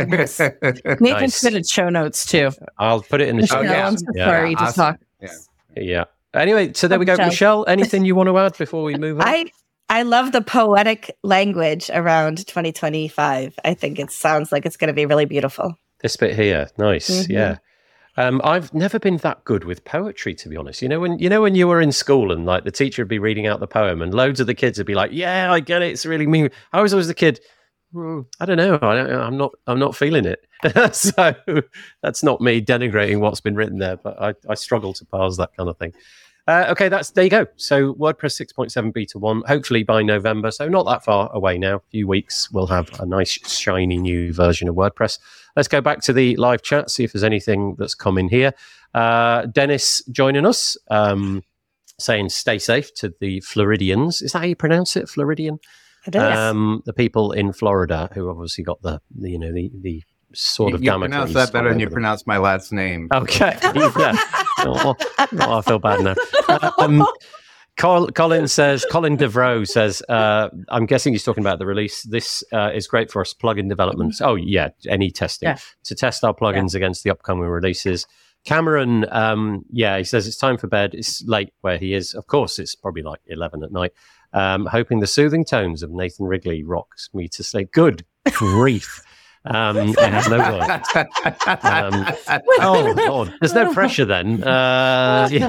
[SPEAKER 3] Nathan
[SPEAKER 1] Nice.
[SPEAKER 3] submitted show notes too.
[SPEAKER 1] I'll put it in the show
[SPEAKER 4] Oh,
[SPEAKER 3] Michelle,
[SPEAKER 4] yeah.
[SPEAKER 3] I'm so
[SPEAKER 1] Yeah.
[SPEAKER 3] sorry to
[SPEAKER 4] Awesome.
[SPEAKER 3] talk.
[SPEAKER 4] Yeah.
[SPEAKER 1] Yeah. Anyway, so there we go.
[SPEAKER 3] Michelle.
[SPEAKER 1] Michelle, anything you want to add before we move on?
[SPEAKER 5] I I love the poetic language around twenty twenty-five. I think it sounds like it's going to be really beautiful.
[SPEAKER 1] This bit here, nice,
[SPEAKER 3] Mhm.
[SPEAKER 1] yeah. Um, I've never been that good with poetry, to be honest. You know, when you know when you were in school and like the teacher would be reading out the poem, and loads of the kids would be like, "Yeah, I get it. It's really me." I was always the kid. "Hmm, I don't know. I don't, I'm not. I'm not feeling it. So that's not me denigrating what's been written there, but I, I struggle to parse that kind of thing. Uh, okay, that's there you go. So WordPress six point seven beta one, hopefully by November. So not that far away now. A few weeks, we'll have a nice shiny new version of WordPress. Let's go back to the live chat, see if there's anything that's come in here. Uh, Dennis joining us, um, saying stay safe to the Floridians. Is that how you pronounce it? Floridian?
[SPEAKER 5] It is.
[SPEAKER 1] Um, the people in Florida who obviously got the, the you know, the, the sort
[SPEAKER 4] You,
[SPEAKER 1] of
[SPEAKER 4] you
[SPEAKER 1] Damocles
[SPEAKER 4] pronounce that better than you
[SPEAKER 1] over them.
[SPEAKER 4] pronounce my last name.
[SPEAKER 1] Okay. Yeah. Oh, oh, I feel bad now. Um, Col- Colin says, Colin Devroe says, uh, I'm guessing he's talking about the release. This uh, is great for us plugin developments. Oh, yeah, any testing.
[SPEAKER 3] Yeah.
[SPEAKER 1] To test our plugins against the upcoming releases. Cameron, um, yeah, he says it's time for bed. It's late where he is. Of course, it's probably like eleven at night. Um, hoping the soothing tones of Nathan Wrigley rocks me to sleep. Good grief. Um, I have no words. Um, oh Lord, there's no pressure then. Uh, yeah.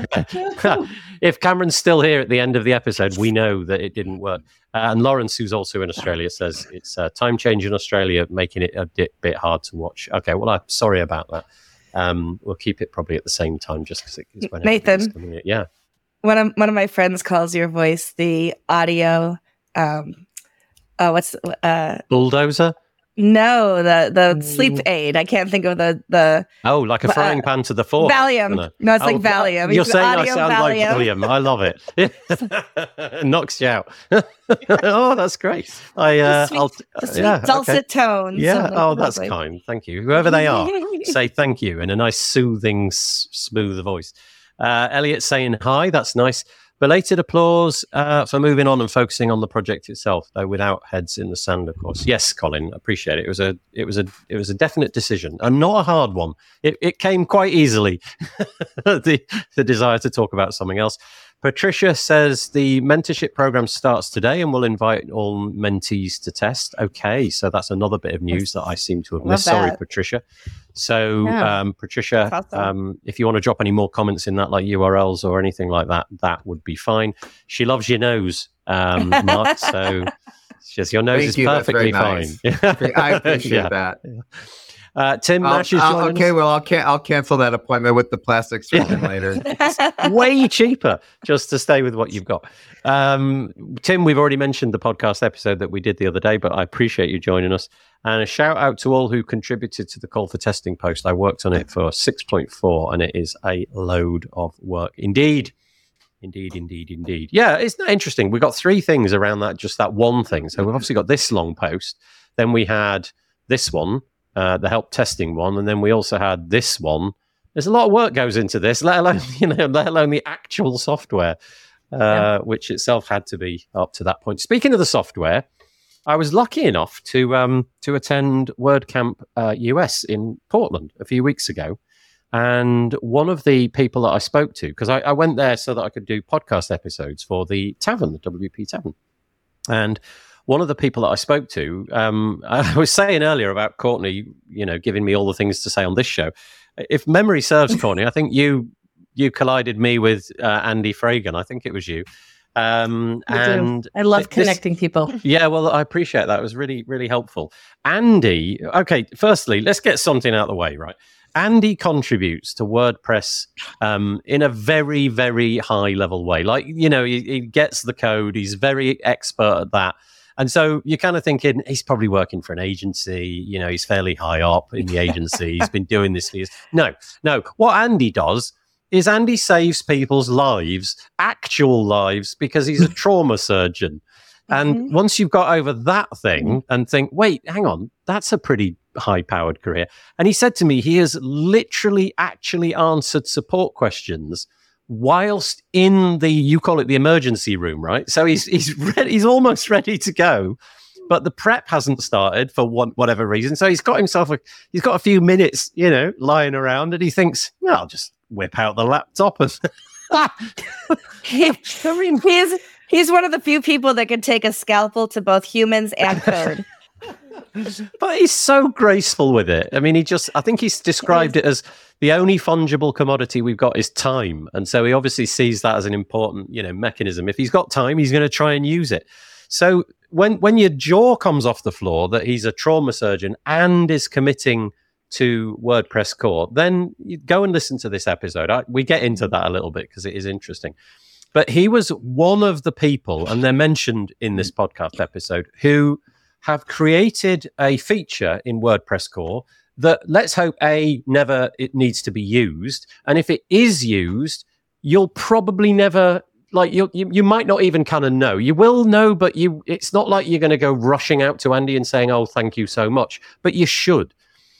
[SPEAKER 1] If Cameron's still here at the end of the episode, we know that it didn't work. Uh, and Lawrence, who's also in Australia, says it's uh, time change in Australia, making it a bit, bit hard to watch. Okay, well, I'm sorry about that. Um, we'll keep it probably at the same time, just because it's when
[SPEAKER 5] Nathan.
[SPEAKER 1] everything's coming in. Yeah.
[SPEAKER 5] One of one of my friends calls your voice the audio. Um, oh, what's uh?
[SPEAKER 1] Bulldozer.
[SPEAKER 5] No, the the
[SPEAKER 1] Ooh.
[SPEAKER 5] sleep aid. I can't think of the the
[SPEAKER 1] Oh, like a
[SPEAKER 5] Uh,
[SPEAKER 1] frying pan to the forehead.
[SPEAKER 5] Valium.
[SPEAKER 1] No.
[SPEAKER 5] No, it's like
[SPEAKER 1] Oh,
[SPEAKER 5] Valium.
[SPEAKER 1] You're
[SPEAKER 5] It's
[SPEAKER 1] saying I
[SPEAKER 5] audio
[SPEAKER 1] sound like
[SPEAKER 5] Valium.
[SPEAKER 1] Valium. I love it. Knocks you out. Oh, that's great. I, uh,
[SPEAKER 5] Sweet-
[SPEAKER 1] I'll,
[SPEAKER 5] The sweet
[SPEAKER 1] yeah,
[SPEAKER 5] dulcet
[SPEAKER 1] okay.
[SPEAKER 5] tones.
[SPEAKER 1] Yeah.
[SPEAKER 5] of the
[SPEAKER 1] Oh, that's
[SPEAKER 5] voice.
[SPEAKER 1] kind. Thank you. Whoever they are, say thank you in a nice, soothing, s- smooth voice. Uh, Elliot saying hi. That's nice. Belated applause uh, for moving on and focusing on the project itself, though without heads in the sand, of course. Yes, Colin, appreciate it. It was a, it was a, it was a definite decision, and not a hard one. It, it came quite easily. the, the desire to talk about something else. Patricia says the mentorship program starts today, and we'll invite all mentees to test. Okay, so that's another bit of news that I seem to have
[SPEAKER 5] Love
[SPEAKER 1] missed. Sorry,
[SPEAKER 5] that.
[SPEAKER 1] Patricia. So,
[SPEAKER 3] Yeah.
[SPEAKER 1] um, Patricia,
[SPEAKER 5] That's awesome.
[SPEAKER 1] um, if you want to drop any more comments in that, like U R Ls or anything like that, that would be fine. She loves your nose, um, Mark. So, It's just your nose
[SPEAKER 4] Thank
[SPEAKER 1] is
[SPEAKER 4] you. That's
[SPEAKER 1] perfectly
[SPEAKER 4] very
[SPEAKER 1] fine.
[SPEAKER 4] nice. I appreciate
[SPEAKER 1] Yeah.
[SPEAKER 4] that.
[SPEAKER 1] Uh, Tim
[SPEAKER 4] I'll-
[SPEAKER 1] Nash is
[SPEAKER 4] I'll-
[SPEAKER 1] joining
[SPEAKER 4] okay,
[SPEAKER 1] us.
[SPEAKER 4] well, I'll can I'll cancel that appointment with the plastic surgeon later.
[SPEAKER 1] Way cheaper just to stay with what you've got. Um, Tim, we've already mentioned the podcast episode that we did the other day, but I appreciate you joining us. And a shout out to all who contributed to the call for testing post. I worked on it for six point four, and it is a load of work indeed. Indeed, indeed, indeed. Yeah, isn't that interesting? We've got three things around that, just that one thing. So we've obviously got this long post. Then we had this one, uh, the help testing one, and then we also had this one. There's a lot of work goes into this, let alone, you know, let alone the actual software, uh, yeah. which itself had to be up to that point. Speaking of the software, I was lucky enough to um, to attend WordCamp uh, U S in Portland a few weeks ago. And one of the people that I spoke to, because I, I went there so that I could do podcast episodes for the tavern, the W P Tavern. And one of the people that I spoke to, um, I was saying earlier about Courtney, you know, giving me all the things to say on this show. If memory serves, Courtney, I think you you collided me with uh, Andy Fragan. I think it was you. Um,
[SPEAKER 3] I
[SPEAKER 1] and
[SPEAKER 3] do. I love
[SPEAKER 1] this,
[SPEAKER 3] connecting people.
[SPEAKER 1] Yeah, well, I appreciate that. It was really, really helpful. Andy, okay, firstly, let's get something out of the way, right? Andy contributes to WordPress um, in a very, very high level way. Like, you know, he, he gets the code. He's very expert at that. And so you're kind of thinking he's probably working for an agency. You know, he's fairly high up in the agency. He's been doing this for years. No, no. What Andy does is Andy saves people's lives, actual lives, because he's a trauma surgeon. And mm-hmm. once you've got over that thing and think, wait, hang on, that's a pretty high-powered career. And he said to me, he has literally actually answered support questions whilst in the, you call it the emergency room, right? So he's he's ready, he's almost ready to go, but the prep hasn't started for one, whatever reason. So he's got himself, a, he's got a few minutes, you know, lying around, and he thinks, no, I'll just whip out the laptop and...
[SPEAKER 5] he, I mean, he's he's one of the few people that can take a scalpel to both humans and code.
[SPEAKER 1] But he's so graceful with it. I mean, he just, I think he's described it as the only fungible commodity we've got is time. And so he obviously sees that as an important, you know, mechanism. If he's got time, he's going to try and use it. So when, when your jaw comes off the floor that he's a trauma surgeon and is committing to WordPress core, then you go and listen to this episode. I, we get into that a little bit because it is interesting. But he was one of the people, and they're mentioned in this podcast episode, who have created a feature in WordPress core that, let's hope, A, never it needs to be used. And if it is used, you'll probably never, like, you you, you might not even kind of know. You will know, but you it's not like you're going to go rushing out to Andy and saying, oh, thank you so much. But you should.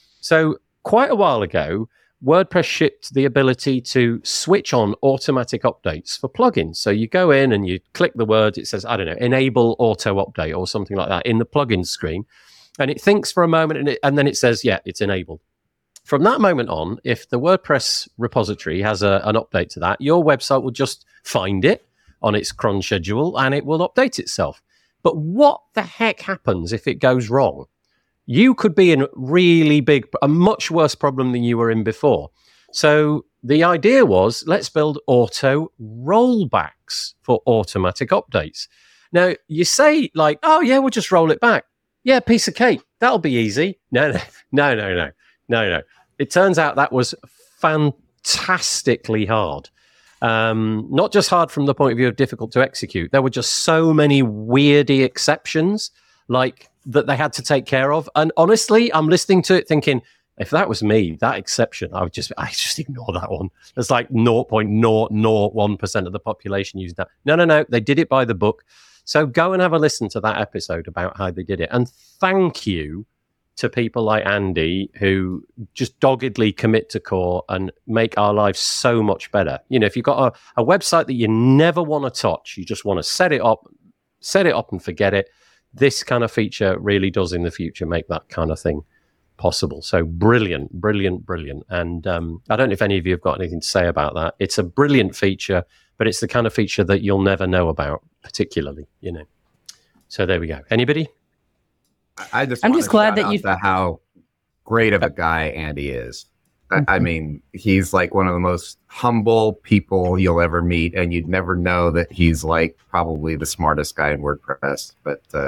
[SPEAKER 1] So quite a while ago, WordPress shipped the ability to switch on automatic updates for plugins. So you go in and you click the word, it says, I don't know, enable auto update or something like that in the plugin screen. And it thinks for a moment and, it, and then it says, yeah, it's enabled. From that moment on, if the WordPress repository has a, an update to that, your website will just find it on its cron schedule and it will update itself. But what the heck happens if it goes wrong? You could be in a really big, a much worse problem than you were in before. So the idea was, let's build auto rollbacks for automatic updates. Now, you say like, oh, yeah, we'll just roll it back. Yeah, piece of cake. That'll be easy. No, no, no, no, no, no, no. It turns out that was fantastically hard. Um, not just hard from the point of view of difficult to execute. There were just so many weirdy exceptions, like, that they had to take care of. And honestly, I'm listening to it thinking, if that was me, that exception, I would just, I just ignore that one. It's like zero point zero zero one percent of the population used that. No, no, no. They did it by the book. So go and have a listen to that episode about how they did it. And thank you to people like Andy who just doggedly commit to core and make our lives so much better. You know, if you've got a, a website that you never want to touch, you just want to set it up, set it up and forget it. This kind of feature really does in the future make that kind of thing possible. So brilliant, brilliant, brilliant. And um, I don't know if any of you have got anything to say about that. It's a brilliant feature, but it's the kind of feature that you'll never know about particularly, you know. So there we go. Anybody?
[SPEAKER 4] I just
[SPEAKER 3] I'm just glad that you
[SPEAKER 4] how great of a guy Andy is. Mm-hmm. I, I mean, he's like one of the most humble people you'll ever meet, and you'd never know that he's like probably the smartest guy in WordPress. But uh,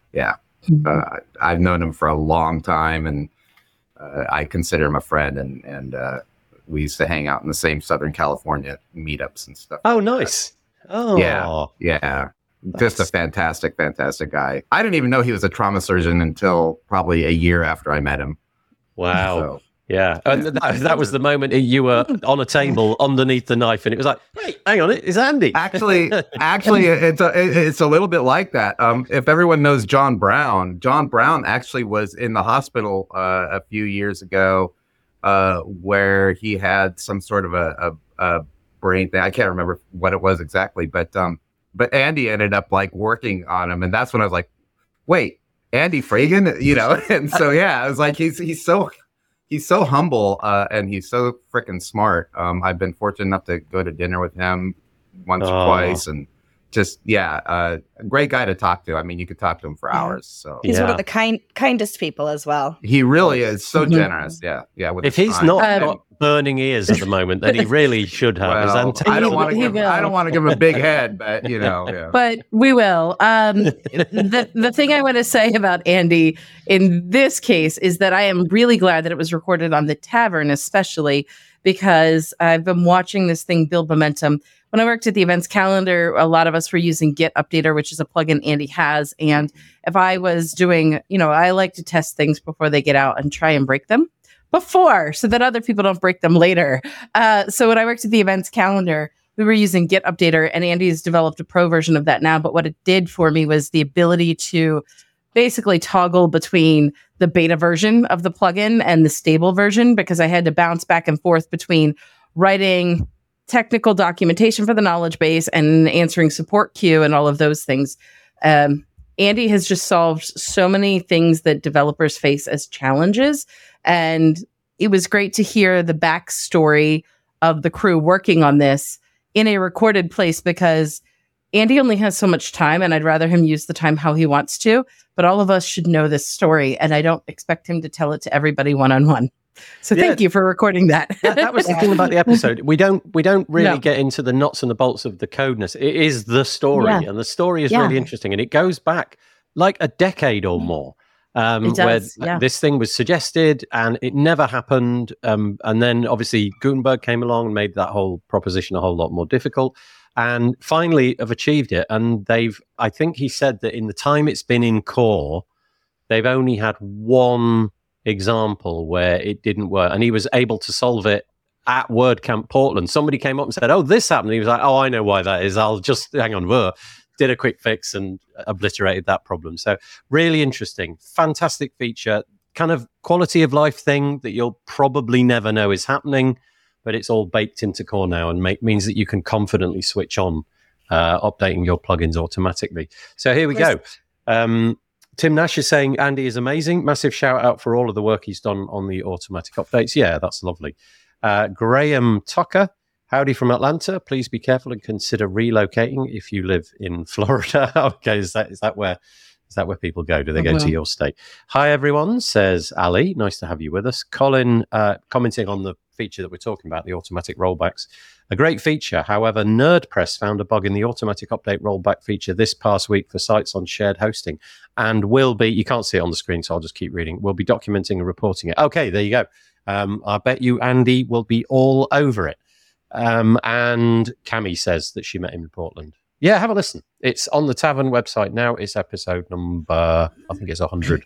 [SPEAKER 4] yeah, uh, I've known him for a long time, and uh, I consider him a friend. And and uh, we used to hang out in the same Southern California meetups and stuff.
[SPEAKER 1] Oh,
[SPEAKER 4] like
[SPEAKER 1] nice.
[SPEAKER 4] that.
[SPEAKER 1] Oh,
[SPEAKER 4] yeah, yeah. Just a fantastic, fantastic guy. I didn't even know he was a trauma surgeon until probably a year after I met him.
[SPEAKER 1] Wow.
[SPEAKER 4] So,
[SPEAKER 1] yeah. And that, that was the moment you were on a table underneath the knife, and it was like, hey, hang on, it's Andy.
[SPEAKER 4] Actually, actually, it's a it's a little bit like that. Um, if everyone knows John Brown, John Brown actually was in the hospital uh, a few years ago, uh, where he had some sort of a, a, a brain thing. I can't remember what it was exactly, but um, but Andy ended up like working on him, and that's when I was like, wait, Andy Fragan, you know? And so yeah, I was like, he's he's so. He's so humble uh, and he's so freaking smart. Um, I've been fortunate enough to go to dinner with him once
[SPEAKER 1] Oh.
[SPEAKER 4] or twice, and just yeah, uh, a great guy to talk to. I mean, you could talk to him for hours. So
[SPEAKER 5] He's one
[SPEAKER 1] Yeah.
[SPEAKER 5] of the kind kindest people as well.
[SPEAKER 4] he really is so
[SPEAKER 3] Mhm.
[SPEAKER 4] generous. Yeah, yeah. With
[SPEAKER 1] If
[SPEAKER 4] his
[SPEAKER 1] he's
[SPEAKER 4] time.
[SPEAKER 1] not
[SPEAKER 3] Um,
[SPEAKER 1] got burning ears at the moment, then he really should have. His
[SPEAKER 4] well,
[SPEAKER 1] antenna-
[SPEAKER 4] I don't want to
[SPEAKER 3] He
[SPEAKER 4] give.
[SPEAKER 3] will.
[SPEAKER 4] I don't want to give him a big head, but you know, yeah.
[SPEAKER 3] But we will. Um, the the thing I want to say about Andy in this case is that I am really glad that it was recorded on the Tavern, especially because I've been watching this thing build momentum. When I worked at the events calendar, a lot of us were using Git Updater, which is a plugin Andy has. And if I was doing, you know, I like to test things before they get out and try and break them before so that other people don't break them later. Uh, so when I worked at the events calendar, we were using Git Updater, and Andy's developed a pro version of that now. But what it did for me was the ability to basically toggle between the beta version of the plugin and the stable version, because I had to bounce back and forth between writing technical documentation for the knowledge base and answering support queue and all of those things. Um, Andy has just solved so many things that developers face as challenges. And it was great to hear the backstory of the crew working on this in a recorded place, because Andy only has so much time, and I'd rather him use the time how he wants to. But all of us should know this story, and I don't expect him to tell it to everybody one-on-one. So
[SPEAKER 1] Yeah.
[SPEAKER 3] thank you for recording that.
[SPEAKER 1] that, that was the thing about the episode. We don't we don't really
[SPEAKER 3] No.
[SPEAKER 1] get into the nuts and the bolts of the codeness. It is the story,
[SPEAKER 3] Yeah.
[SPEAKER 1] and the story is
[SPEAKER 3] Yeah.
[SPEAKER 1] really interesting, and it goes back like a decade or more. Um,
[SPEAKER 3] It does,
[SPEAKER 1] where
[SPEAKER 3] yeah.
[SPEAKER 1] this thing was suggested and it never happened. Um, and then obviously Gutenberg came along and made that whole proposition a whole lot more difficult. And finally have achieved it. And they've, I think he said that in the time it's been in core, they've only had one example where it didn't work. And he was able to solve it at WordCamp Portland. Somebody came up and said, oh, this happened. And he was like, oh, I know why that is. I'll just hang on. Whoa. Did a quick fix and obliterated that problem. So really interesting, fantastic feature, kind of quality of life thing that you'll probably never know is happening, but it's all baked into core now and make, means that you can confidently switch on uh, updating your plugins automatically. So here we go. Um, Tim Nash is saying Andy is amazing. Massive shout out for all of the work he's done on the automatic updates. Yeah, that's lovely. Uh, Graham Tucker. Howdy from Atlanta. Please be careful and consider relocating if you live in Florida. Okay, is that is that where is that where people go? Do they go
[SPEAKER 3] Mhm.
[SPEAKER 1] to your state? Hi everyone, says Ali. Nice to have you with us. Colin uh, commenting on the feature that we're talking about, the automatic rollbacks. A great feature. However, NerdPress found a bug in the automatic update rollback feature this past week for sites on shared hosting, and will be. You can't see it on the screen, so I'll just keep reading. We'll be documenting and reporting it. Okay, there you go. Um, I bet you Andy will be all over it. Um, and Cami says that she met him in Portland. Yeah, have a listen. It's on the Tavern website now. It's episode number, I think it's one hundred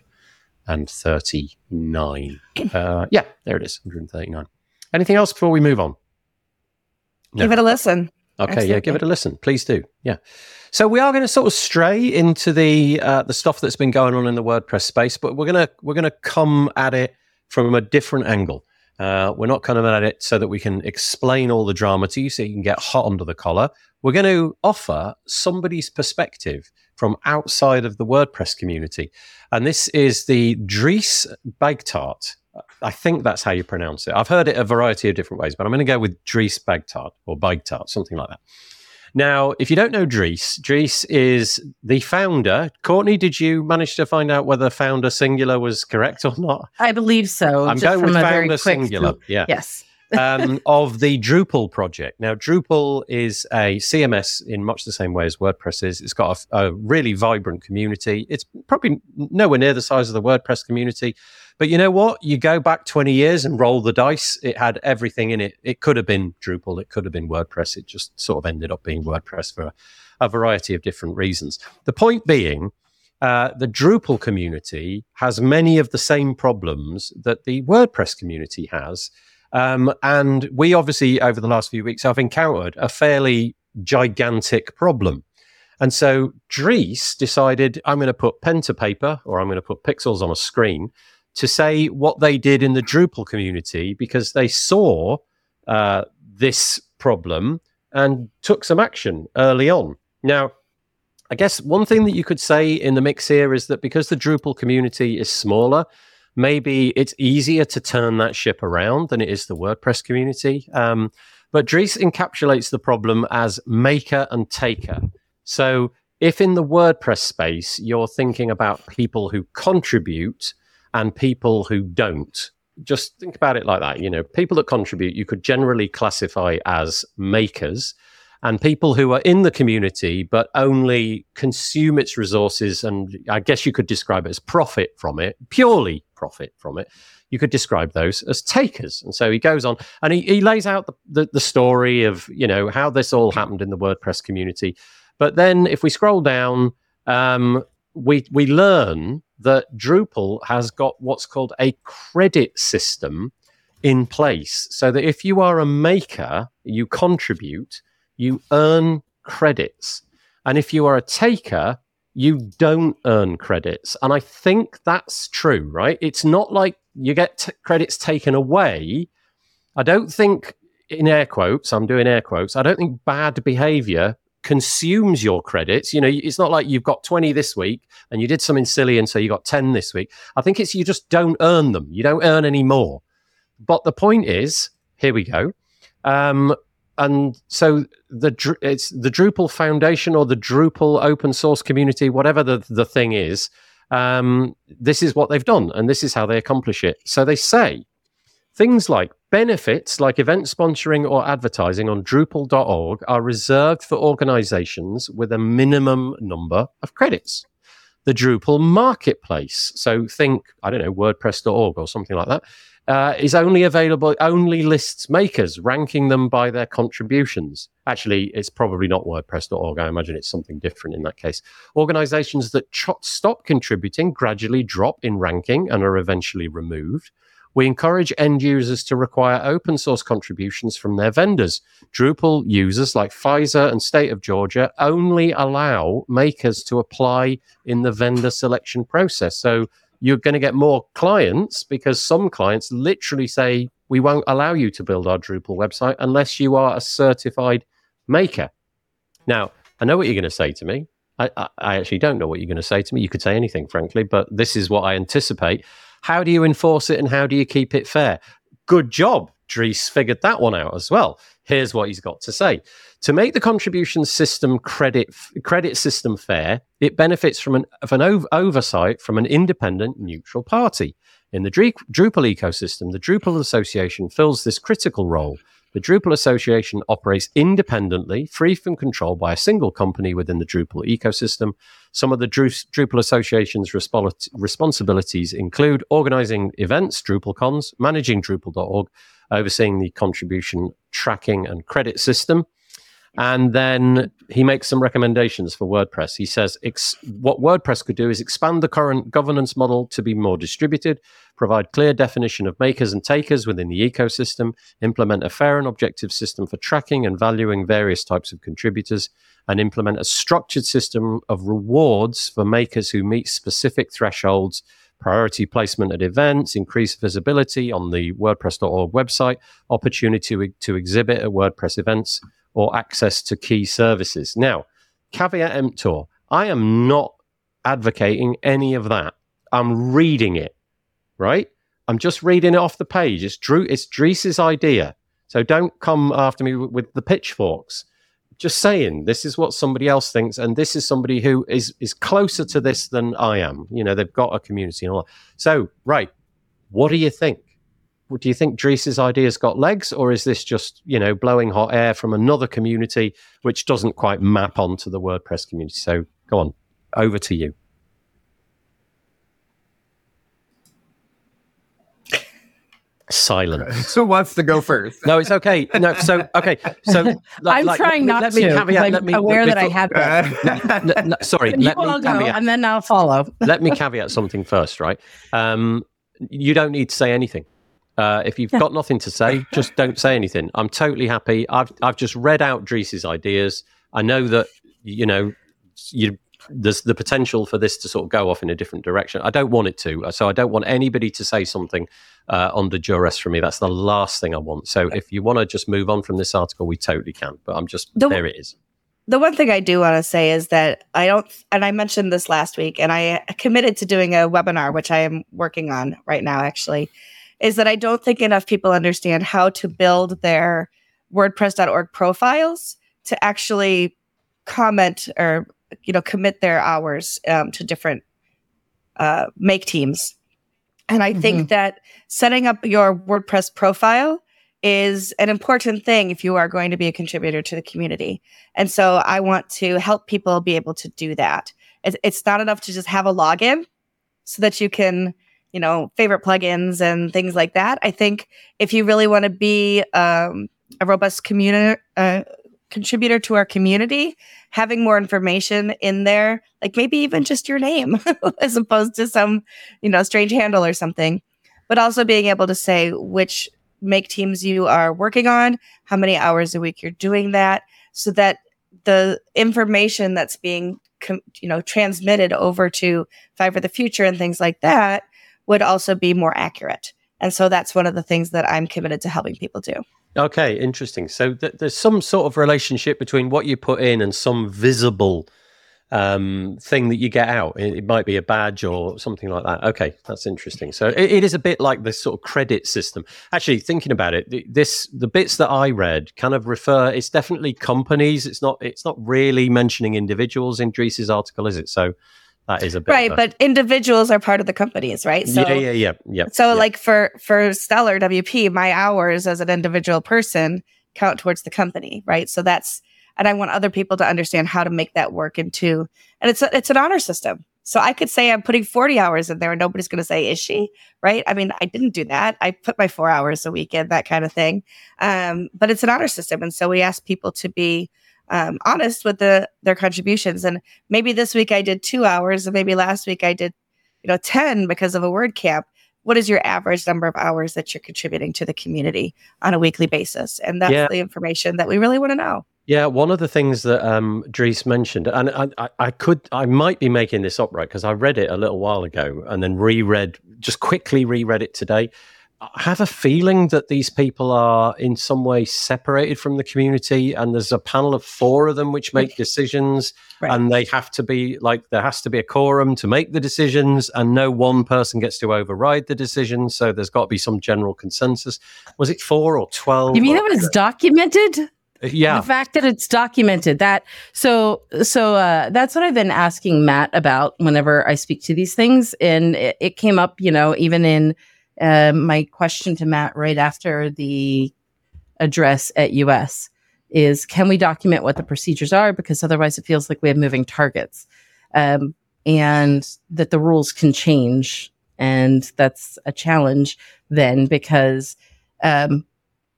[SPEAKER 1] thirty-nine. Uh, yeah, there it is, one hundred thirty-nine. Anything else before we move on? No.
[SPEAKER 5] Give it a listen.
[SPEAKER 1] Okay, yeah,
[SPEAKER 5] Absolutely.
[SPEAKER 1] give it a listen. Please do. Yeah. So we are going to sort of stray into the uh, the stuff that's been going on in the WordPress space, but we're gonna we're gonna come at it from a different angle. Uh, we're not coming at it so that we can explain all the drama to you so you can get hot under the collar. We're going to offer somebody's perspective from outside of the WordPress community. And this is the Dries Bagtart. I think that's how you pronounce it. I've heard it a variety of different ways, but I'm going to go with Dries Bagtart or Bagtart, something like that. Now, if you don't know Dries, Dries is the founder. Courtney, did you manage to find out whether founder singular was correct or not?
[SPEAKER 3] I believe so.
[SPEAKER 1] I'm
[SPEAKER 3] just
[SPEAKER 1] going
[SPEAKER 3] from
[SPEAKER 1] with
[SPEAKER 3] a very
[SPEAKER 1] founder
[SPEAKER 3] quick
[SPEAKER 1] singular.
[SPEAKER 3] through-
[SPEAKER 1] Yeah.
[SPEAKER 3] Yes.
[SPEAKER 1] um, of the Drupal project. Now, Drupal is a C M S in much the same way as WordPress is. It's got a, a really vibrant community. It's probably nowhere near the size of the WordPress community. But you know what? You go back twenty years and roll the dice. It had everything in it. It could have been Drupal. It could have been WordPress. It just sort of ended up being WordPress for a, a variety of different reasons. The point being, uh, the Drupal community has many of the same problems that the WordPress community has. Um, and we obviously, over the last few weeks, have encountered a fairly gigantic problem. And so Dries decided, I'm going to put pen to paper, or I'm going to put pixels on a screen to say what they did in the Drupal community, because they saw uh, this problem and took some action early on. Now, I guess one thing that you could say in the mix here is that because the Drupal community is smaller, maybe it's easier to turn that ship around than it is the WordPress community. Um, but Dries encapsulates the problem as maker and taker. So if in the WordPress space, you're thinking about people who contribute and people who don't, just think about it like that. You know, people that contribute, you could generally classify as makers, and people who are in the community but only consume its resources, and I guess you could describe it as profit from it, purely profit from it, you could describe those as takers. And so he goes on and he, he lays out the, the, the story of, you know, how this all happened in the WordPress community. But then if we scroll down, um, we we learn that Drupal has got what's called a credit system in place, so that if you are a maker, you contribute, you earn credits. And if you are a taker, you don't earn credits. And I think that's true, right? It's not like you get t- credits taken away. I don't think, in air quotes, I'm doing air quotes, I don't think bad behavior consumes your credits. You know, it's not like you've got twenty this week and you did something silly and so you got ten this week. I think it's you just don't earn them. You don't earn any more. But the point is, here we go. Um, and so the it's the Drupal Foundation or the Drupal open source community, whatever the, the thing is, um, this is what they've done and this is how they accomplish it. So they say things like benefits like event sponsoring or advertising on Drupal dot org are reserved for organizations with a minimum number of credits. The Drupal marketplace, so think, I don't know, WordPress dot org or something like that, uh, is only available, only lists makers, ranking them by their contributions. Actually, it's probably not WordPress dot org. I imagine it's something different in that case. Organizations that ch- stop contributing gradually drop in ranking and are eventually removed. We encourage end users to require open source contributions from their vendors. Drupal users like Pfizer and State of Georgia only allow makers to apply in the vendor selection process. So you're going to get more clients because some clients literally say, we won't allow you to build our Drupal website unless you are a certified maker. Now, I know what you're going to say to me. I, I, I actually don't know what you're going to say to me. You could say anything, frankly, but this is what I anticipate. How do you enforce it and how do you keep it fair? Good job. Dries figured that one out as well. Here's what he's got to say. To make the contribution system credit credit system fair, it benefits from an, of an ov- oversight from an independent, neutral party. In the Dru- Drupal ecosystem, the Drupal Association fills this critical role. The Drupal Association operates independently, free from control by a single company within the Drupal ecosystem. Some of the Dru- Drupal Association's respo- responsibilities include organizing events, DrupalCons, managing Drupal dot org, overseeing the contribution tracking and credit system. And then he makes some recommendations for WordPress. He says ex- what WordPress could do is expand the current governance model to be more distributed, provide clear definition of makers and takers within the ecosystem, implement a fair and objective system for tracking and valuing various types of contributors, and implement a structured system of rewards for makers who meet specific thresholds, priority placement at events, increased visibility on the WordPress dot org website, opportunity to, to exhibit at WordPress events, or access to key services. Now, caveat emptor, I am not advocating any of that. I'm reading it, right? I'm just reading it off the page. It's Drew, it's Dries's idea. So don't come after me with, with the pitchforks. Just saying, this is what somebody else thinks, and this is somebody who is is closer to this than I am. You know, they've got a community and all that. So, right, what do you think? do you think Dries' ideas got legs, or is this just, you know, blowing hot air from another community which doesn't quite map onto the WordPress community? So go on, over to you. Silence.
[SPEAKER 4] Who wants to go first?
[SPEAKER 1] No, it's okay. No, so okay. So like,
[SPEAKER 3] I'm
[SPEAKER 1] like,
[SPEAKER 3] trying
[SPEAKER 1] let,
[SPEAKER 3] not
[SPEAKER 1] let me
[SPEAKER 3] to.
[SPEAKER 1] caveat.
[SPEAKER 3] I'm
[SPEAKER 1] Let me
[SPEAKER 3] aware that I
[SPEAKER 1] before-
[SPEAKER 3] have been.
[SPEAKER 1] no, no, sorry,
[SPEAKER 3] You
[SPEAKER 1] let me
[SPEAKER 3] all go,
[SPEAKER 1] caveat.
[SPEAKER 3] and then I'll follow.
[SPEAKER 1] Let me caveat something first, right? Um, you don't need to say anything. Uh, if you've got nothing to say, just don't say anything. I'm totally happy. I've I've just read out Dries' ideas. I know that, you know, you there's the potential for this to sort of go off in a different direction. I don't want it to. So I don't want anybody to say something uh, under duress from me. That's the last thing I want. So if you want to just move on from this article, we totally can. But I'm just,
[SPEAKER 5] The-
[SPEAKER 1] there it is.
[SPEAKER 5] The one thing I do want to say is that I don't, and I mentioned this last week, and I committed to doing a webinar, which I am working on right now, actually, is that I don't think enough people understand how to build their WordPress dot org profiles to actually comment or, you know, commit their hours um, to different uh, make teams. And I think
[SPEAKER 3] Mhm.
[SPEAKER 5] that setting up your WordPress profile is an important thing if you are going to be a contributor to the community. And so I want to help people be able to do that. It's, it's not enough to just have a login so that you can, you know, favorite plugins and things like that. I think if you really want to be um, a robust community, uh, contributor to our community, having more information in there, like maybe even just your name as opposed to some, you know, strange handle or something, but also being able to say which make teams you are working on, how many hours a week you're doing that, so that the information that's being, com- you know, transmitted over to Fiverr the Future and things like that would also be more accurate. And so that's one of the things that I'm committed to helping people do.
[SPEAKER 1] Okay, interesting. So th- there's some sort of relationship between what you put in and some visible um, thing that you get out. It, it might be a badge or something like that. Okay, that's interesting. So it, it is a bit like this sort of credit system. Actually, thinking about it, th- this the bits that I read kind of refer. It's definitely companies. It's not. It's not really mentioning individuals in Dries' article, is it? So that is a bit
[SPEAKER 5] Right,
[SPEAKER 1] of a,
[SPEAKER 5] but individuals are part of the companies, right? So
[SPEAKER 1] yeah, yeah, yeah, yeah.
[SPEAKER 5] So
[SPEAKER 1] yeah.
[SPEAKER 5] like for for Stellar W P, my hours as an individual person count towards the company, right? So that's, and I want other people to understand how to make that work into, and it's a, it's an honor system. So I could say I'm putting forty hours in there and nobody's going to say, is she? Right? I mean, I didn't do that. I put my four hours a week in, that kind of thing. Um, but it's an honor system. And so we ask people to be um, honest with the their contributions. And maybe this week I did two hours and maybe last week I did, you know, ten because of a WordCamp. What is your average number of hours that you're contributing to the community on a weekly basis? And that's
[SPEAKER 1] Yeah.
[SPEAKER 5] the information that we really want to know.
[SPEAKER 1] Yeah, one of the things that um, Dries mentioned, and I, I, I could, I might be making this up, right? Because I read it a little while ago and then reread, just quickly reread it today. I have a feeling that these people are in some way separated from the community, and there's a panel of four of them which make decisions,
[SPEAKER 5] Right.
[SPEAKER 1] and they have to be like, there has to be a quorum to make the decisions, and no one person gets to override the decisions. So there's got to be some general consensus. Was it four or twelve?
[SPEAKER 3] You mean
[SPEAKER 1] or-
[SPEAKER 3] it was documented?
[SPEAKER 1] Yeah.
[SPEAKER 3] The fact that it's documented, that so so uh, that's what I've been asking Matt about whenever I speak to these things, and it, it came up, you know, even in uh, my question to Matt right after the address at U S is, can we document what the procedures are, because otherwise it feels like we have moving targets, um, and that the rules can change, and that's a challenge then, because um,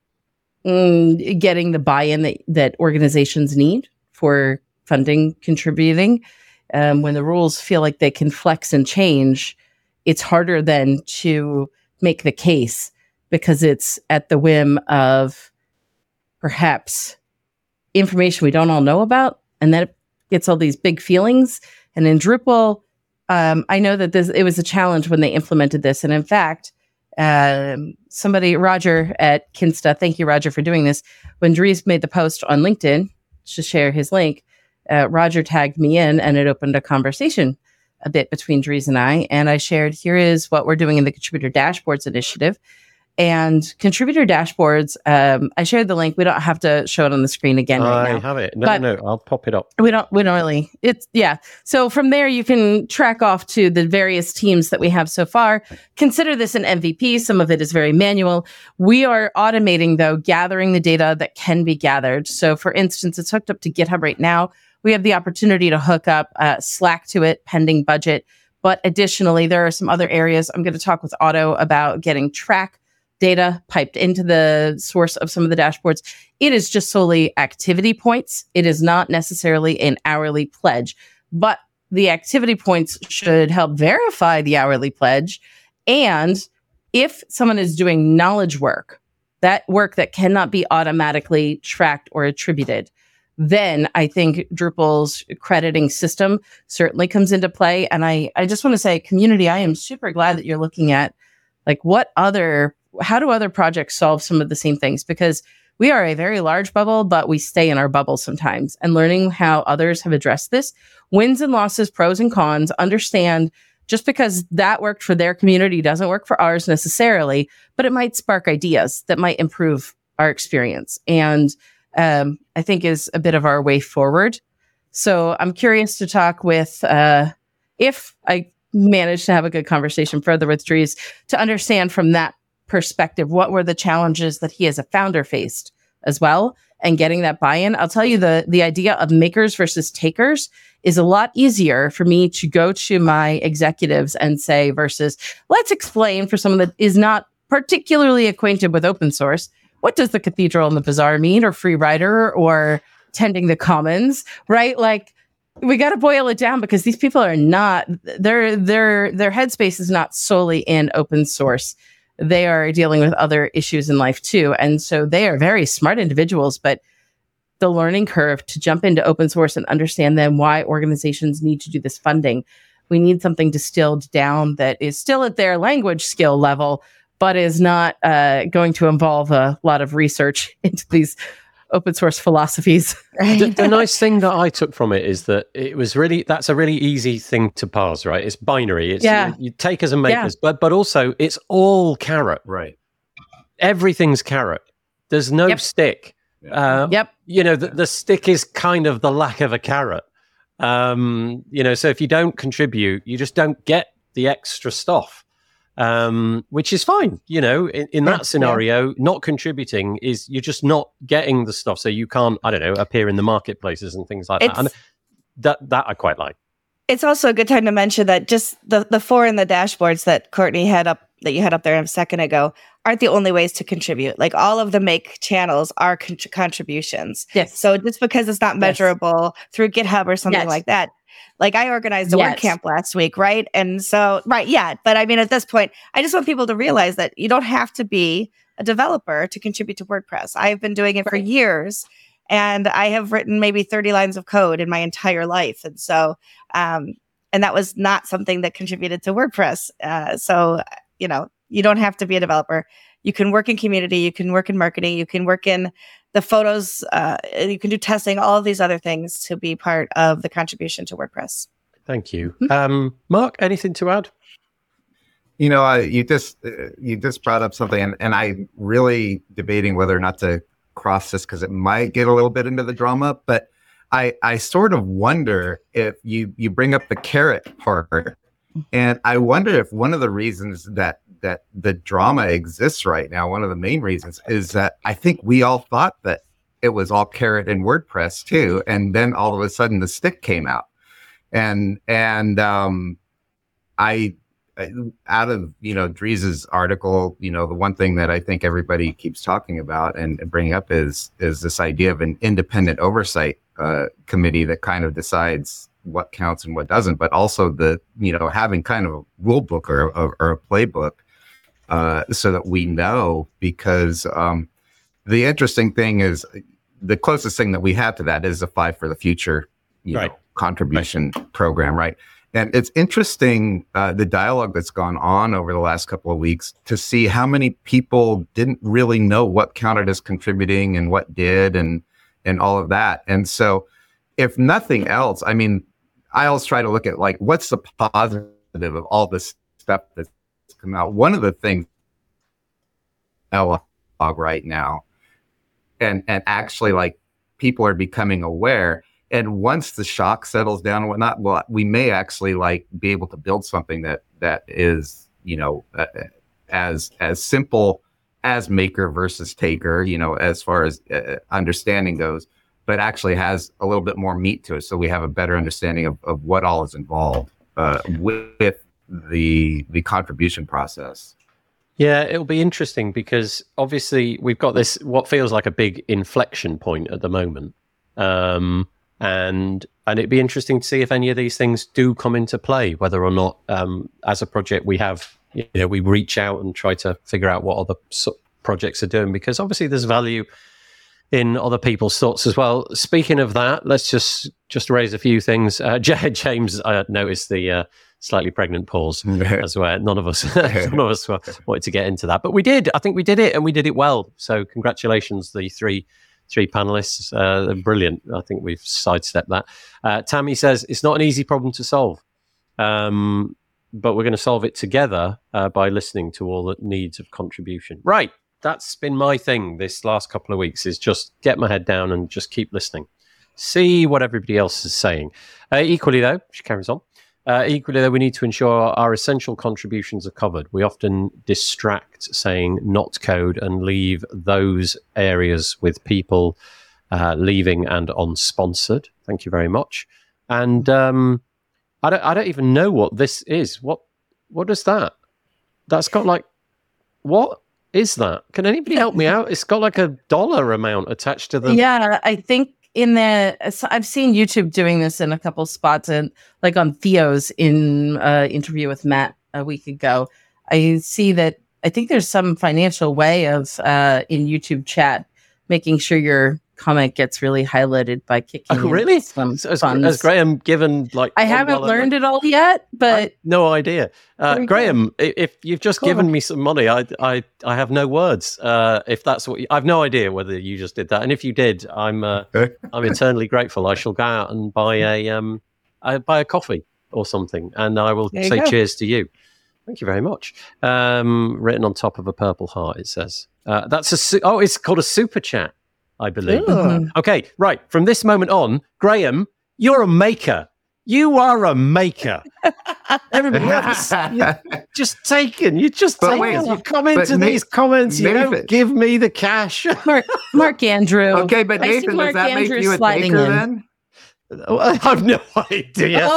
[SPEAKER 3] Mm, getting the buy-in that, that organizations need for funding, contributing. Um, when the rules feel like they can flex and change, it's harder then to make the case, because it's at the whim of perhaps information we don't all know about, and then it gets all these big feelings. And in Drupal, um, I know that this it was a challenge when they implemented this, and in fact, Um, somebody, Roger at Kinsta, thank you, Roger, for doing this. When Dries made the post on LinkedIn to share his link, uh, Roger tagged me in, and it opened a conversation a bit between Dries and I. And I shared, here is what we're doing in the Contributor Dashboards initiative. And contributor dashboards, um, I shared the link. We don't have to show it on the screen again right
[SPEAKER 1] I
[SPEAKER 3] now.
[SPEAKER 1] have it. No,
[SPEAKER 3] But-
[SPEAKER 1] no, I'll pop it up.
[SPEAKER 3] We don't, we don't really, it's, yeah. So from there, you can track off to the various teams that we have so far. Consider this an M V P. Some of it is very manual. We are automating, though, gathering the data that can be gathered. So for instance, it's hooked up to GitHub right now. We have the opportunity to hook up uh, Slack to it, pending budget. But additionally, there are some other areas. I'm going to talk with Otto about getting track data piped into the source of some of the dashboards. It is just solely activity points. It is not necessarily an hourly pledge, but the activity points should help verify the hourly pledge. And if someone is doing knowledge work, that work that cannot be automatically tracked or attributed, then I think Drupal's crediting system certainly comes into play. And I, I just want to say, community, I am super glad that you're looking at like what other how do other projects solve some of the same things? Because we are a very large bubble, but we stay in our bubble sometimes. And learning how others have addressed this, wins and losses, pros and cons, understand just because that worked for their community doesn't work for ours necessarily, but it might spark ideas that might improve our experience. And um, I think is a bit of our way forward. So I'm curious to talk with, uh, if I manage to have a good conversation further with Dries, to understand from that perspective, what were the challenges that he as a founder faced as well, and getting that buy-in. I'll tell you, the the idea of makers versus takers is a lot easier for me to go to my executives and say, versus let's explain for someone that is not particularly acquainted with open source, what does the cathedral and the bazaar mean, or free rider, or tending the commons, right? Like, we got to boil it down, because these people are not, their their their headspace is not solely in open source. They are dealing with other issues in life too. And so they are very smart individuals, but the learning curve to jump into open source and understand then why organizations need to do this funding. We need something distilled down that is still at their language skill level, but is not uh, going to involve a lot of research into these open source philosophies.
[SPEAKER 1] the, the nice thing that I took from it is that it was really, that's a really easy thing to parse, right? It's binary. It's
[SPEAKER 3] Yeah.
[SPEAKER 1] you, you takers and makers,
[SPEAKER 3] Yeah.
[SPEAKER 1] but but also it's all carrot.
[SPEAKER 4] Right.
[SPEAKER 1] Everything's carrot. There's no
[SPEAKER 3] Yep.
[SPEAKER 1] stick. Uh,
[SPEAKER 3] Yep.
[SPEAKER 1] You know, the, the stick is kind of the lack of a carrot. Um, you know, so if you don't contribute, you just don't get the extra stuff. Um, which is fine, you know, in, in that
[SPEAKER 3] Yeah,
[SPEAKER 1] scenario, not contributing is you're just not getting the stuff. So you can't, I don't know, appear in the marketplaces and things like that.
[SPEAKER 5] It's-
[SPEAKER 1] And that, that I quite like.
[SPEAKER 5] It's also a good time to mention that just the, the four in the dashboards that Courtney had up, that you had up there a second ago, aren't the only ways to contribute. Like, all of the make channels are con- contributions.
[SPEAKER 3] Yes.
[SPEAKER 5] So just because it's not
[SPEAKER 3] Yes.
[SPEAKER 5] measurable through GitHub or something
[SPEAKER 3] Yes.
[SPEAKER 5] like that, like I organized a
[SPEAKER 3] Yes.
[SPEAKER 5] WordCamp last week, right? And so, right, yeah. But I mean, at this point, I just want people to realize that you don't have to be a developer to contribute to WordPress. I've been doing it for
[SPEAKER 3] Right.
[SPEAKER 5] years, and I have written maybe thirty lines of code in my entire life. And so, um, and that was not something that contributed to WordPress. Uh, so, you know, you don't have to be a developer. You can work in community, you can work in marketing, you can work in the photos, uh, you can do testing, all of these other things to be part of the contribution to WordPress.
[SPEAKER 1] Thank you. Um, Mark, anything to add?
[SPEAKER 4] You know, I, you just uh, you just brought up something, and, and I'm really debating whether or not to cross this, because it might get a little bit into the drama. But I I sort of wonder if you you bring up the carrot part, and I wonder if one of the reasons that that the drama exists right now, one of the main reasons, is that I think we all thought that it was all carrot in WordPress too, and then all of a sudden the stick came out, and and um, I. Out of, you know, Dries's article, you know, the one thing that I think everybody keeps talking about and bringing up is is this idea of an independent oversight uh, committee that kind of decides what counts and what doesn't, but also the, you know, having kind of a rule book or, or, or a playbook uh, so that we know, because um, the interesting thing is the closest thing that we have to that is the Five for the Future, you
[SPEAKER 1] Right.
[SPEAKER 4] know, contribution program, right? And it's interesting, uh, the dialogue that's gone on over the last couple of weeks, to see how many people didn't really know what counted as contributing and what did, and and all of that. And so, if nothing else, I mean, I always try to look at, like, what's the positive of all this stuff that's come out. One of the things Elefog right now. And and actually, like, people are becoming aware. And once the shock settles down and whatnot, well, we may actually like be able to build something that that is, you know, uh, as as simple as maker versus taker, you know, as far as uh, understanding goes, but actually has a little bit more meat to it. So we have a better understanding of, of what all is involved uh, with the the contribution process.
[SPEAKER 1] Yeah, it'll be interesting because obviously we've got this, what feels like a big inflection point at the moment. Um, and and it'd be interesting to see if any of these things do come into play, whether or not um, as a project we have, you know, we reach out and try to figure out what other so- projects are doing, because obviously there's value in other people's thoughts as well. Speaking of that, let's just just raise a few things. Uh, James, I noticed the uh, slightly pregnant pause as well. None of us, none of us wanted to get into that, but we did. I think we did it, and we did it well. So congratulations, the three three panelists. Uh, they're brilliant. I think we've sidestepped that. Uh, Tammy says it's not an easy problem to solve, um, but we're going to solve it together uh, by listening to all the needs of contribution. Right. That's been my thing this last couple of weeks, is just get my head down and just keep listening. See what everybody else is saying. Uh, equally, though, she carries on. Uh, equally, though, we need to ensure our essential contributions are covered. We often distract saying not code and leave those areas with people uh, leaving and unsponsored. Thank you very much. And um, I don't, I don't even know what this is. What, what is that? That's got like, what is that? Can anybody help me out? It's got like a dollar amount attached to the...
[SPEAKER 3] Yeah, I think in the... I've seen YouTube doing this in a couple spots, and like on Theo's in uh, interview with Matt a week ago, I see that I think there's some financial way of uh, in YouTube chat making sure your comment gets really highlighted by kicking
[SPEAKER 1] oh, really?
[SPEAKER 3] some
[SPEAKER 1] so, has,
[SPEAKER 3] funds.
[SPEAKER 1] has Graham given like...
[SPEAKER 3] I haven't learned it all yet, but...
[SPEAKER 1] No idea. Uh, Graham, cool. if you've just cool. given me some money, I, I, I have no words. Uh, if that's what you, I've no idea whether you just did that. And if you did, I'm uh, I'm eternally grateful. I shall go out and buy a um I buy a coffee or something, and I will say go. cheers to you. Thank you very much. Um, written on top of a purple heart, it says. Uh, that's a su- oh, it's called a super chat, I believe.
[SPEAKER 3] Ooh.
[SPEAKER 1] Okay, right. From this moment on, Graham, you're a maker. You are a maker. Everybody else, you're just taken. You just
[SPEAKER 4] but
[SPEAKER 1] taken.
[SPEAKER 4] Wait,
[SPEAKER 1] you come into
[SPEAKER 4] Na-
[SPEAKER 1] these comments. You
[SPEAKER 4] Nathan,
[SPEAKER 1] don't give me the cash.
[SPEAKER 3] Mark, Mark Andrew.
[SPEAKER 4] Okay, but Nathan, does that
[SPEAKER 3] Andrew
[SPEAKER 4] make you a taker
[SPEAKER 3] in.
[SPEAKER 4] then?
[SPEAKER 1] I have no idea.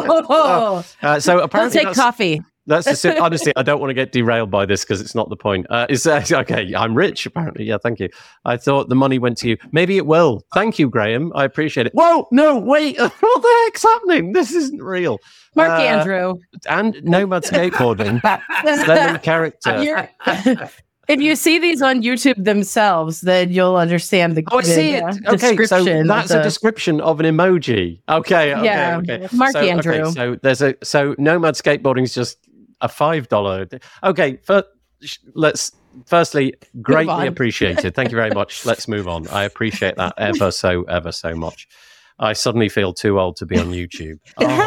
[SPEAKER 3] Oh,
[SPEAKER 1] uh, so apparently,
[SPEAKER 3] I'll take coffee.
[SPEAKER 1] That's just it. Honestly, I don't want to get derailed by this because it's not the point. Uh, it's uh, okay. I'm rich, apparently. Yeah, thank you. I thought the money went to you. Maybe it will. Thank you, Graham. I appreciate it. Whoa, no, wait. What the heck's happening? This isn't real.
[SPEAKER 3] Mark
[SPEAKER 1] uh,
[SPEAKER 3] Andrew
[SPEAKER 1] and Nomad Skateboarding. Lemon character.
[SPEAKER 3] You're, if you see these on YouTube themselves, then you'll understand the.
[SPEAKER 1] Oh, I see
[SPEAKER 3] the,
[SPEAKER 1] it.
[SPEAKER 3] Uh,
[SPEAKER 1] okay, so that's
[SPEAKER 3] the,
[SPEAKER 1] a description of an emoji. Okay, okay,
[SPEAKER 3] yeah,
[SPEAKER 1] okay.
[SPEAKER 3] Mark
[SPEAKER 1] so,
[SPEAKER 3] Andrew.
[SPEAKER 1] Okay, so there's a so Nomad Skateboarding is just a five dollar. Okay, for, let's firstly greatly appreciated. Thank you very much. Let's move on. I appreciate that ever so ever so much. I suddenly feel too old to be on YouTube.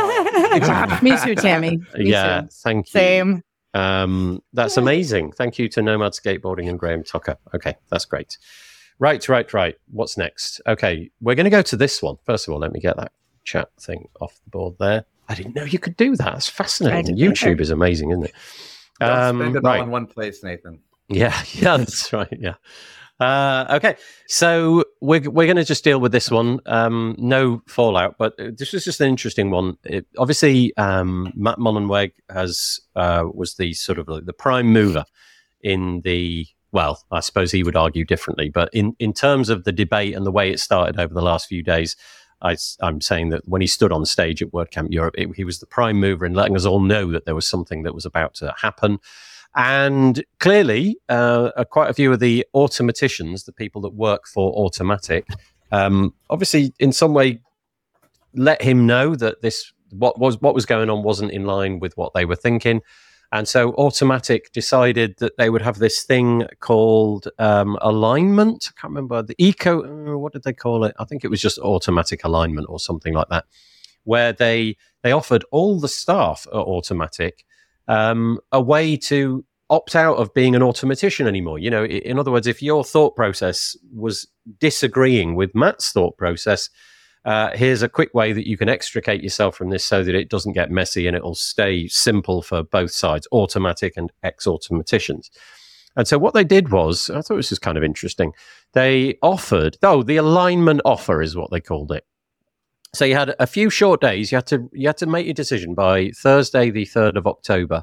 [SPEAKER 1] Oh.
[SPEAKER 3] Me too, Tammy. Me
[SPEAKER 1] yeah,
[SPEAKER 3] too.
[SPEAKER 1] thank you.
[SPEAKER 5] Same.
[SPEAKER 1] Um, that's amazing. Thank you to Nomad Skateboarding and Graham Tucker. Okay, that's great. Right, right, right. What's next? Okay, we're going to go to this one. First of all, let me get that chat thing off the board there. I didn't know you could do that. That's fascinating. YouTube is amazing, isn't it?
[SPEAKER 4] Don't
[SPEAKER 1] Um,
[SPEAKER 4] spend it
[SPEAKER 1] right.
[SPEAKER 4] all in one place, Nathan.
[SPEAKER 1] Yeah, yeah, that's right. Yeah. Uh, okay, so we're we're going to just deal with this one. Um, no fallout, but this was just an interesting one. It, obviously, um, Matt Mullenweg has uh, was the sort of the prime mover in the. Well, I suppose he would argue differently, but in, in terms of the debate and the way it started over the last few days, I, I'm saying that when he stood on stage at WordCamp Europe, it, he was the prime mover in letting us all know that there was something that was about to happen. And clearly, uh, quite a few of the automaticians, the people that work for Automattic, um, obviously in some way let him know that this what was what was going on wasn't in line with what they were thinking. And so Automattic decided that they would have this thing called um, alignment. I can't remember the eco. Uh, what did they call it? I think it was just automatic alignment or something like that, where they they offered all the staff at Automattic um, a way to opt out of being an automatician anymore. You know, in other words, if your thought process was disagreeing with Matt's thought process, uh, here's a quick way that you can extricate yourself from this so that it doesn't get messy and it'll stay simple for both sides, automatic and ex-automaticians. And so what they did was, I thought this was kind of interesting. They offered, oh, the alignment offer is what they called it. So you had a few short days. You had to you had to make your decision by Thursday, the third of October,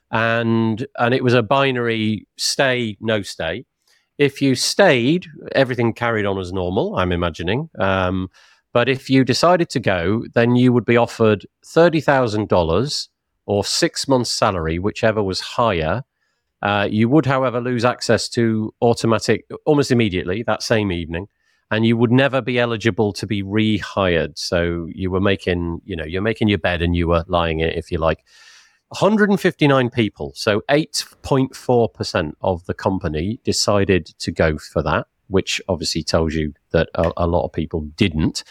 [SPEAKER 1] and and it was a binary stay, no stay. If you stayed, everything carried on as normal, I'm imagining. Um, but if you decided to go, then you would be offered thirty thousand dollars or six months' salary, whichever was higher. Uh, you would, however, lose access to automatic almost immediately that same evening. And you would never be eligible to be rehired. So you were making, you know, you're making your bed and you were lying it, if you like. one hundred fifty-nine people, so eight point four percent of the company decided to go for that, which obviously tells you that a, a lot of people didn't.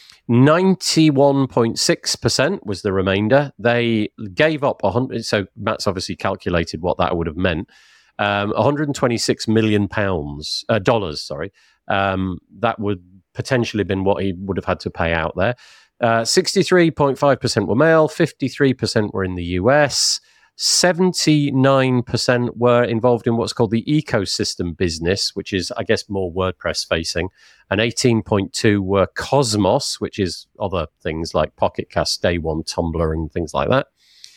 [SPEAKER 1] ninety-one point six percent was the remainder. They gave up one hundred. So Matt's obviously calculated what that would have meant. Um, one hundred twenty-six million pounds, uh, dollars, sorry. Um, that would potentially have been what he would have had to pay out there. Uh, sixty-three point five percent were male, fifty-three percent were in the U S, seventy-nine percent were involved in what's called the ecosystem business, which is, I guess, more WordPress facing, and eighteen point two were Cosmos, which is other things like Pocket Cast, Day One, Tumblr, and things like that.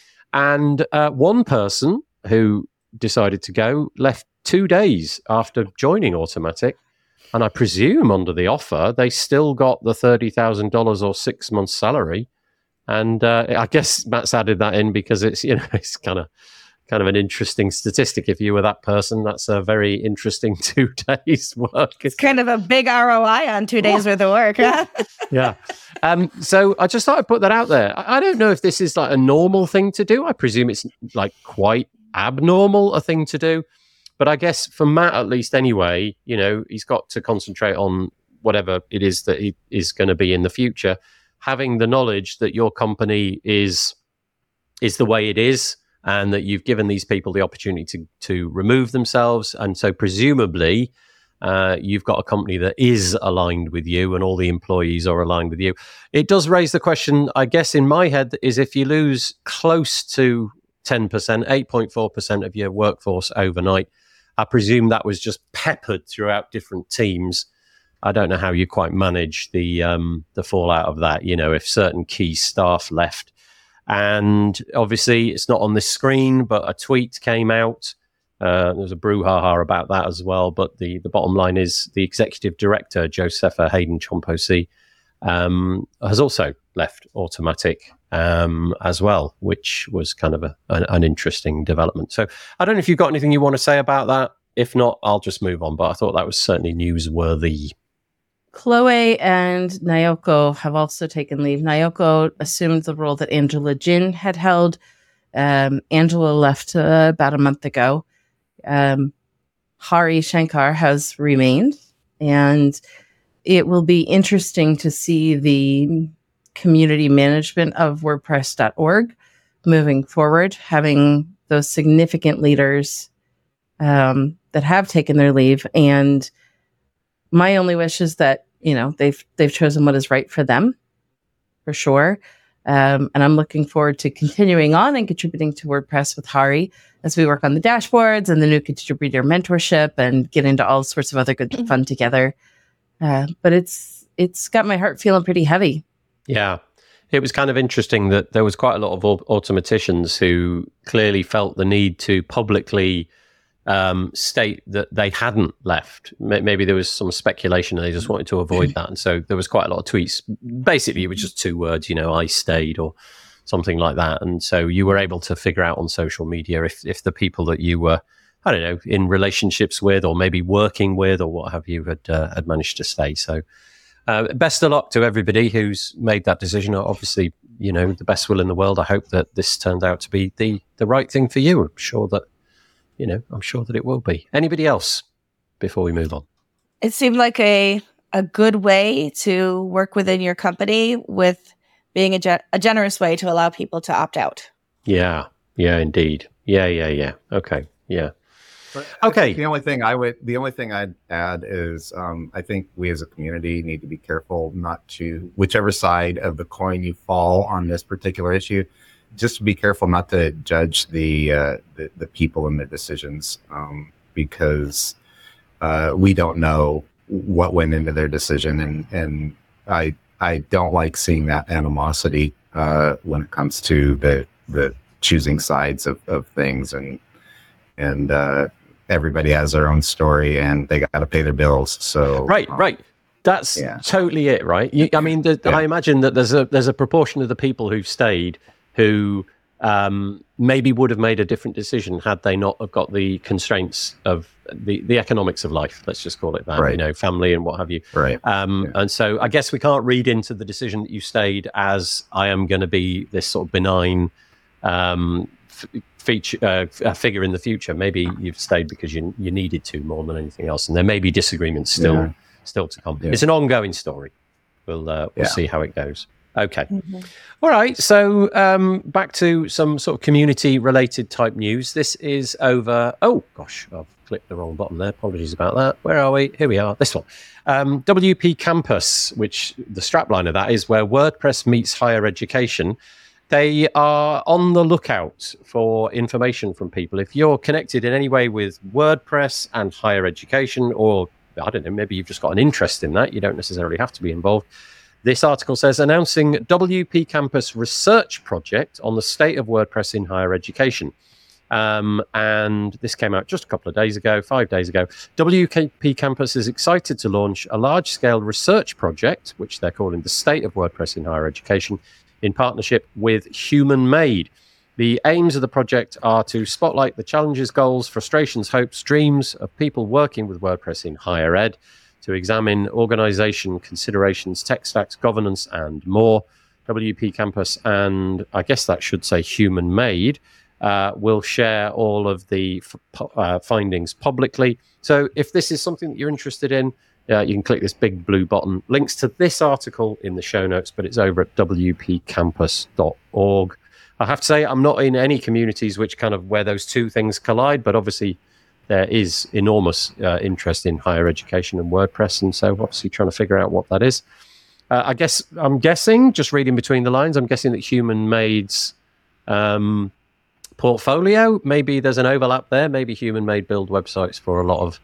[SPEAKER 1] And uh, one person who decided to go left two days after joining Automattic. And I presume under the offer, they still got the thirty thousand dollars or six months salary. And uh, I guess Matt's added that in because it's, you know, it's kind of kind of an interesting statistic. If you were that person, that's a very interesting two days work.
[SPEAKER 5] It's kind of a big R O I on two days worth of work.
[SPEAKER 1] Yeah. Um, so I just thought I'd put that out there. I, I don't know if this is like a normal thing to do. I presume it's like quite abnormal a thing to do. But I guess for Matt, at least anyway, you know, he's got to concentrate on whatever it is that he is going to be in the future. Having the knowledge that your company is is the way it is, and that you've given these people the opportunity to to remove themselves, and so presumably uh, you've got a company that is aligned with you, and all the employees are aligned with you. It does raise the question, I guess, in my head, is if you lose close to ten percent, eight point four percent of your workforce overnight. I presume that was just peppered throughout different teams. I don't know how you quite manage the um, the fallout of that, you know, if certain key staff left. And obviously, it's not on this screen, but a tweet came out. Uh, there was a brouhaha about that as well. But the, the bottom line is the executive director, Josepha Hayden Chomphosy, um, has also left Automattic um, as well, which was kind of a, an, an interesting development. So I don't know if you've got anything you want to say about that. If not, I'll just move on. But I thought that was certainly newsworthy.
[SPEAKER 3] Chloe and Naoko have also taken leave. Naoko assumed the role that Angela Jin had held. Um, Angela left uh, about a month ago. Um, Hari Shankar has remained. And it will be interesting to see the community management of WordPress dot org moving forward, having those significant leaders um, that have taken their leave. And my only wish is that, you know, they've they've chosen what is right for them, for sure. Um, and I'm looking forward to continuing on and contributing to WordPress with Hari as we work on the dashboards and the new contributor mentorship and get into all sorts of other good fun together. Uh, but it's it's got my heart feeling pretty heavy.
[SPEAKER 1] Yeah. It was kind of interesting that there was quite a lot of automaticians who clearly felt the need to publicly um, state that they hadn't left. Maybe there was some speculation and they just wanted to avoid that. And so there was quite a lot of tweets. Basically, it was just two words, you know, I stayed or something like that. And so you were able to figure out on social media if, if the people that you were, I don't know, in relationships with or maybe working with or what have you had, uh, had managed to stay. So Uh, best of luck to everybody who's made that decision. Obviously, you know, the best will in the world. I hope that this turns out to be the, the right thing for you. I'm sure that, you know, I'm sure that it will be. Anybody else before we move on?
[SPEAKER 5] It seemed like a a good way to work within your company with being a, ge- a generous way to allow people to opt out.
[SPEAKER 1] Yeah, yeah, indeed. Yeah, yeah, yeah. Okay. Yeah.
[SPEAKER 4] But
[SPEAKER 1] Okay.
[SPEAKER 4] The only thing I would, the only thing I'd add is, um, I think we as a community need to be careful not to, whichever side of the coin you fall on this particular issue, just be careful not to judge the uh, the, the people and their decisions, um, because uh, we don't know what went into their decision, and and I I don't like seeing that animosity uh, when it comes to the the choosing sides of, of things, and and uh, everybody has their own story and they got to pay their bills. So
[SPEAKER 1] right,
[SPEAKER 4] um,
[SPEAKER 1] right. That's
[SPEAKER 4] yeah.
[SPEAKER 1] totally it, right? You, I mean, the,
[SPEAKER 4] Yeah.
[SPEAKER 1] I imagine that there's a there's a proportion of the people who've stayed who um, maybe would have made a different decision had they not have got the constraints of the, the economics of life. Let's just call it that,
[SPEAKER 4] Right.
[SPEAKER 1] you know, family and what have you.
[SPEAKER 4] Right.
[SPEAKER 1] Um,
[SPEAKER 4] Yeah.
[SPEAKER 1] And so I guess we can't read into the decision that you stayed as I am going to be this sort of benign um, f- feature uh, a figure in the future. Maybe you've stayed because you you needed to more than anything else, and there may be disagreements still
[SPEAKER 4] Yeah.
[SPEAKER 1] still to come.
[SPEAKER 4] Yeah.
[SPEAKER 1] It's an ongoing story. We'll uh, we'll
[SPEAKER 4] Yeah.
[SPEAKER 1] see how it goes. Okay.
[SPEAKER 3] Mm-hmm.
[SPEAKER 1] All right. So um, back to some sort of community related type news. This is over. Oh gosh, I've clicked the wrong button there. Apologies about that. Where are we? Here we are. This one. Um, W P Campus, which the strapline of that is where WordPress meets higher education. They are on the lookout for information from people. If you're connected in any way with WordPress and higher education, or I don't know, maybe you've just got an interest in that, you don't necessarily have to be involved. This article says, announcing W P Campus research project on the state of WordPress in higher education. Um, and this came out just a couple of days ago, five days ago. W P Campus is excited to launch a large-scale research project, which they're calling the state of WordPress in higher education, in partnership with Human Made. The aims of the project are to spotlight the challenges, goals, frustrations, hopes, dreams of people working with WordPress in higher ed, to examine organization considerations, tech stacks, governance, and more. W P Campus, and I guess that should say Human Made, uh, will share all of the f- uh, findings publicly. So if this is something that you're interested in, uh, you can click this big blue button. Links to this article in the show notes, but it's over at w p campus dot org. I have to say, I'm not in any communities which kind of where those two things collide, but obviously there is enormous uh, interest in higher education and WordPress, and so obviously trying to figure out what that is. Uh, I guess I'm guessing, just reading between the lines, I'm guessing that Human Made's um, portfolio, maybe there's an overlap there. Maybe Human Made build websites for a lot of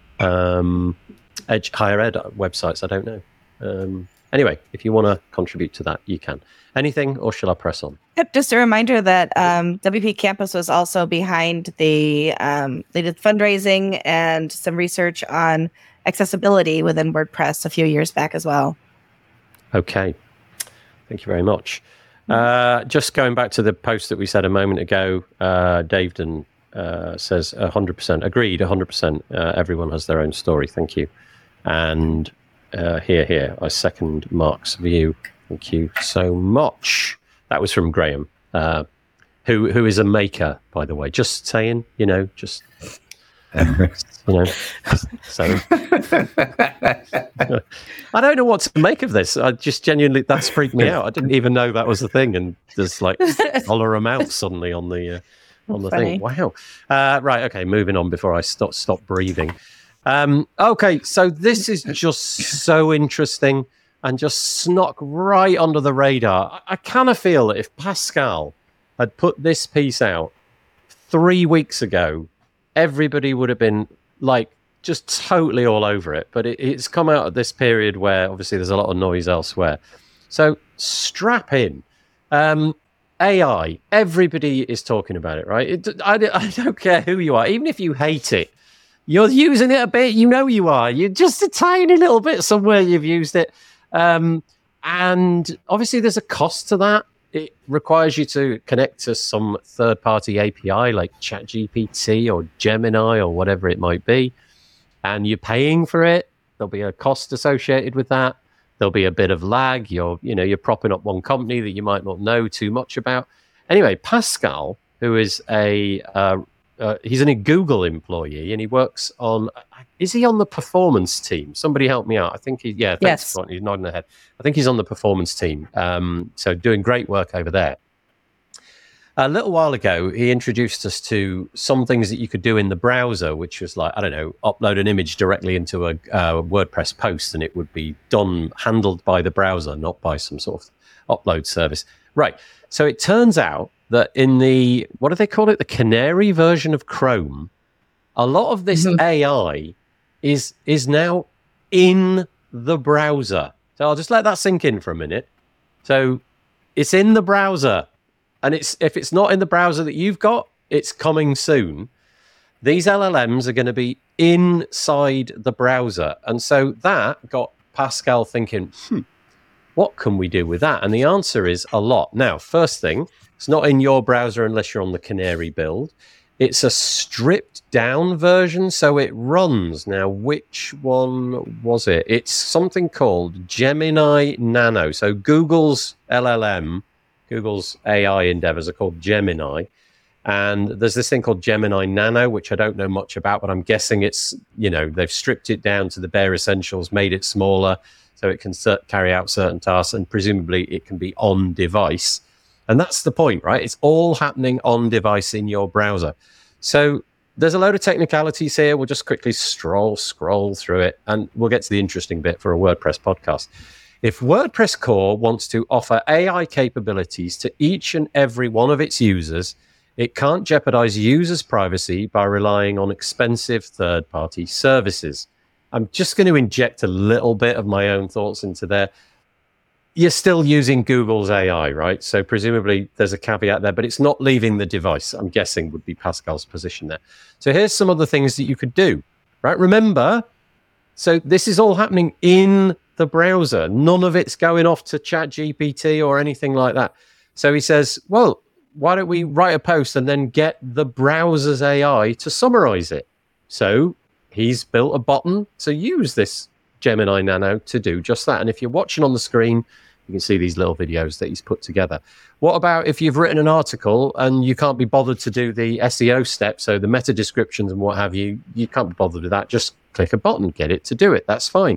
[SPEAKER 1] um, edge, higher ed websites. I don't know. Um, anyway, if you want to contribute to that, you can. Anything, or shall I press on?
[SPEAKER 5] Yep, just a reminder that um, W P Campus was also behind the, um, they did fundraising and some research on accessibility within WordPress a few years back as well.
[SPEAKER 1] Okay. Thank you very much. Uh, just going back to the post that we said a moment ago, uh, Daveton uh, says one hundred percent. Agreed, one hundred percent. Uh, everyone has their own story. Thank you. And uh, here, here, I second Mark's view. Thank you so much. That was from Graham, uh, who who is a maker, by the way. Just saying, you know, just, you know. So I don't know what to make of this. I just genuinely, that's freaked me out. I didn't even know that was a thing, and there's like dollar amounts suddenly on the uh, on the
[SPEAKER 5] Funny.
[SPEAKER 1] thing. Wow. Uh, right. Okay. Moving on before I stop stop breathing. Um, okay. So this is just so interesting and just snuck right under the radar. I, I kind of feel that if Pascal had put this piece out three weeks ago, everybody would have been like just totally all over it. But it, it's come out at this period where obviously there's a lot of noise elsewhere. So strap in. Um, A I, everybody is talking about it, right? It, I, I don't care who you are. Even if you hate it, you're using it a bit. You know you are. You're just a tiny little bit somewhere you've used it. Um, and obviously there's a cost to that. It requires you to connect to some third-party A P I like ChatGPT or Gemini or whatever it might be, and you're paying for it. There'll be a cost associated with that. There'll be a bit of lag. You're, you know, you're propping up one company that you might not know too much about. Anyway, Pascal, who is a uh, uh, he's a Google employee, and he works on. Is he on the performance team? Somebody help me out. I think he, yeah, thanks.
[SPEAKER 3] Yes.
[SPEAKER 1] He's nodding ahead. I think he's on the performance team. Um, so doing great work over there. a little while ago, he introduced us to some things that you could do in the browser, which was like, I don't know, upload an image directly into a uh, WordPress post, and it would be done, handled by the browser, not by some sort of upload service. Right. So it turns out that in the, what do they call it? The Canary version of Chrome, a lot of this mm-hmm. A I is is now in the browser. So I'll just let that sink in for a minute. So it's in the browser. And it's if it's not in the browser that you've got, it's coming soon. These L L Ms are going to be inside the browser. And so that got Pascal thinking, hmm, what can we do with that? And the answer is a lot. Now, first thing, it's not in your browser unless you're on the Canary build. It's a stripped down version, so it runs. Now, which one was it? It's something called Gemini Nano. So Google's L L M, Google's A I endeavors are called Gemini. And there's this thing called Gemini Nano, which I don't know much about, but I'm guessing it's, you know, they've stripped it down to the bare essentials, made it smaller so it can cert- carry out certain tasks, and presumably it can be on device. And that's the point, right? It's all happening on device in your browser. So there's a load of technicalities here. We'll just quickly stroll, scroll through it, and we'll get to the interesting bit for a WordPress podcast. If WordPress Core wants to offer A I capabilities to each and every one of its users, it can't jeopardize users' privacy by relying on expensive third-party services. I'm just going to inject a little bit of my own thoughts into there. You're still using Google's A I, right? So presumably there's a caveat there, but it's not leaving the device, I'm guessing would be Pascal's position there. So here's some of the things that you could do, right? Remember, so this is all happening in the browser. None of it's going off to ChatGPT or anything like that. So he says, well, why don't we write a post and then get the browser's A I to summarize it? So he's built a button to use this Gemini Nano to do just that. And if you're watching on the screen, you can see these little videos that he's put together. What about if you've written an article and you can't be bothered to do the S E O steps, so the meta descriptions and what have you, you can't be bothered with that. Just click a button, get it to do it. That's fine.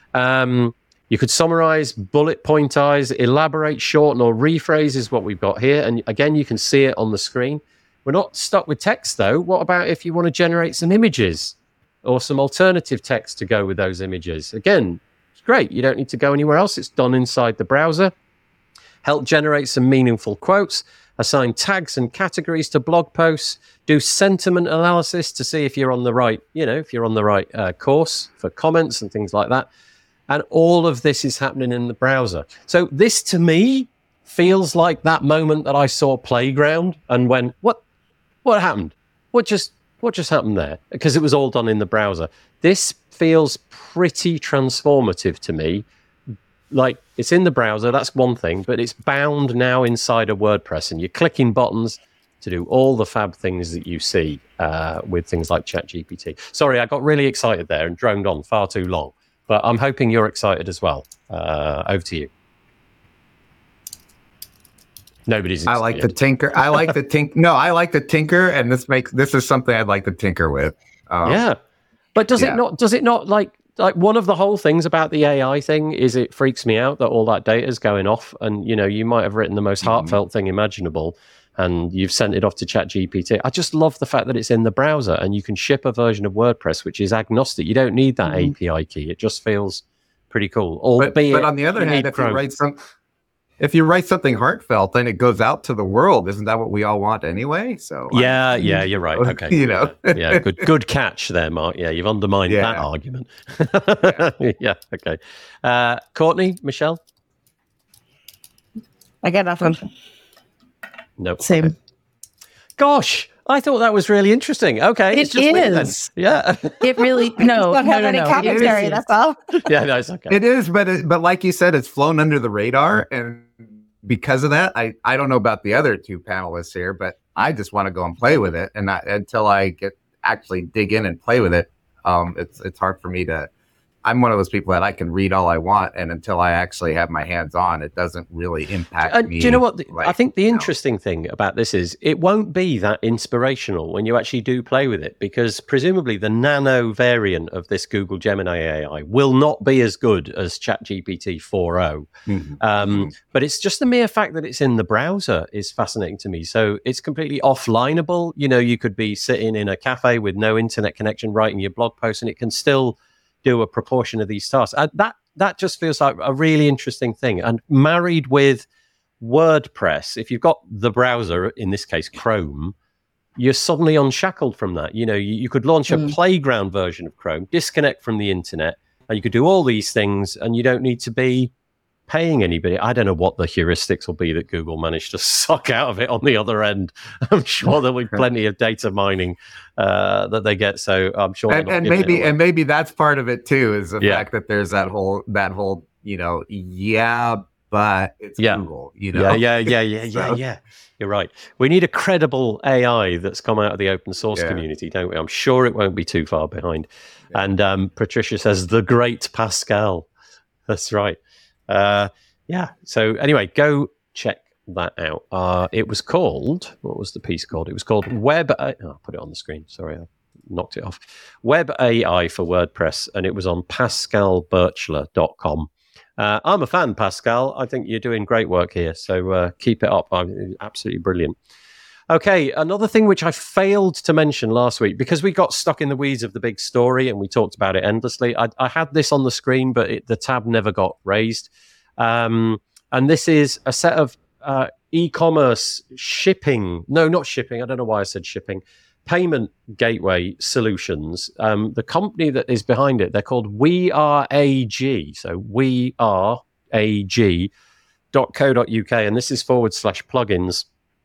[SPEAKER 1] Um, you could summarize, bullet pointize, elaborate, shorten, or rephrase is what we've got here. And again, you can see it on the screen. We're not stuck with text, though. What about if you want to generate some images or some alternative text to go with those images? Again, it's great. You don't need to go anywhere else. It's done inside the browser. Help generate some meaningful quotes, assign tags and categories to blog posts, do sentiment analysis to see if you're on the right, you know, if you're on the right uh, course for comments and things like that. And all of this is happening in the browser. So this, to me, feels like that moment that I saw Playground and went, what, what happened? What just, what just happened there? Because it was all done in the browser. This feels pretty transformative to me. Like, it's in the browser, that's one thing, but it's bound now inside a WordPress, and you're clicking buttons to do all the fab things that you see uh, with things like ChatGPT. Sorry, I got really excited there and droned on far too long, but I'm hoping you're excited as well. Uh, over to you. Nobody's excited.
[SPEAKER 4] I like the tinker. I like the tink. No, I like the tinker, and this makes this is something I'd like to tinker with. Um,
[SPEAKER 1] yeah, but does
[SPEAKER 4] yeah.
[SPEAKER 1] it not? Does it not like? Like one of the whole things about the A I thing is it freaks me out that all that data is going off, and you know you might have written the most heartfelt mm-hmm. thing imaginable, and you've sent it off to ChatGPT. I just love the fact that it's in the browser and you can ship a version of WordPress which is agnostic. You don't need that mm-hmm. A P I key. It just feels pretty cool. Albeit,
[SPEAKER 4] but, but on the other hand, if Chrome. you write some, if you write something heartfelt, then it goes out to the world. Isn't that what we all want anyway? So
[SPEAKER 1] yeah, I, yeah, you're right. Okay,
[SPEAKER 4] you know,
[SPEAKER 1] yeah, good, good catch there, Mark. Yeah, you've undermined yeah. that argument. yeah. yeah, okay. Uh, Courtney, Michelle,
[SPEAKER 5] I got nothing.
[SPEAKER 1] Nope.
[SPEAKER 3] Same.
[SPEAKER 1] Okay. Gosh, I thought that was really interesting. Okay,
[SPEAKER 3] it
[SPEAKER 1] it's just
[SPEAKER 3] is.
[SPEAKER 1] Yeah,
[SPEAKER 3] it really no.
[SPEAKER 5] Don't
[SPEAKER 3] no,
[SPEAKER 5] have
[SPEAKER 3] no,
[SPEAKER 5] any
[SPEAKER 3] no.
[SPEAKER 5] commentary.
[SPEAKER 3] It
[SPEAKER 5] That's all.
[SPEAKER 1] yeah, no, it's okay.
[SPEAKER 4] It is, but it, but like you said, it's flown under the radar, and because of that, I, I don't know about the other two panelists here, but I just want to go and play with it, and not, until I get actually dig in and play with it, um, it's it's hard for me to. I'm one of those people that I can read all I want, and until I actually have my hands on, it doesn't really impact
[SPEAKER 1] uh,
[SPEAKER 4] me.
[SPEAKER 1] Do you know what? The,
[SPEAKER 4] like,
[SPEAKER 1] I think the
[SPEAKER 4] you know.
[SPEAKER 1] interesting thing about this is it won't be that inspirational when you actually do play with it, because presumably the nano variant of this Google Gemini A I will not be as good as ChatGPT four point oh.
[SPEAKER 4] Mm-hmm.
[SPEAKER 1] Um,
[SPEAKER 4] mm-hmm.
[SPEAKER 1] But it's just the mere fact that it's in the browser is fascinating to me. So it's completely offlineable. You know, you could be sitting in a cafe with no internet connection, writing your blog post, and it can still do a proportion of these tasks. Uh, that that just feels like a really interesting thing. And married with WordPress, if you've got the browser, in this case Chrome, you're suddenly unshackled from that. You know, you, you could launch a mm. playground version of Chrome, disconnect from the internet, and you could do all these things, and you don't need to be paying anybody. I don't know what the heuristics will be that Google managed to suck out of it on the other end. I'm sure there'll be plenty of data mining uh, that they get. So I'm sure,
[SPEAKER 4] and, and maybe and maybe that's part of it too, is the
[SPEAKER 1] yeah.
[SPEAKER 4] fact that there's that whole that whole you know yeah, but it's
[SPEAKER 1] yeah.
[SPEAKER 4] Google. You know,
[SPEAKER 1] yeah, yeah, yeah, yeah,
[SPEAKER 4] so.
[SPEAKER 1] yeah, yeah. You're right. We need a credible A I that's come out of the open source
[SPEAKER 4] yeah.
[SPEAKER 1] community, don't we? I'm sure it won't be too far behind. Yeah. And um, Patricia says the great Pascal. That's right. Uh, Yeah. So anyway, go check that out. Uh, it was called, what was the piece called? It was called Web. A- oh, I'll put it on the screen. Sorry, I knocked it off. Web A I for WordPress, and it was on pascal birchler dot com. Uh, I'm a fan, Pascal. I think you're doing great work here. So uh, keep it up. I'm absolutely brilliant. Okay, another thing which I failed to mention last week, because we got stuck in the weeds of the big story and we talked about it endlessly. I, I had this on the screen, but it, the tab never got raised. Um, and this is a set of uh, e-commerce shipping. No, not shipping. I don't know why I said shipping. Payment gateway solutions. Um, the company that is behind it, they're called We Are A G. So we are A G dot co dot uk. And this is forward slash plugins.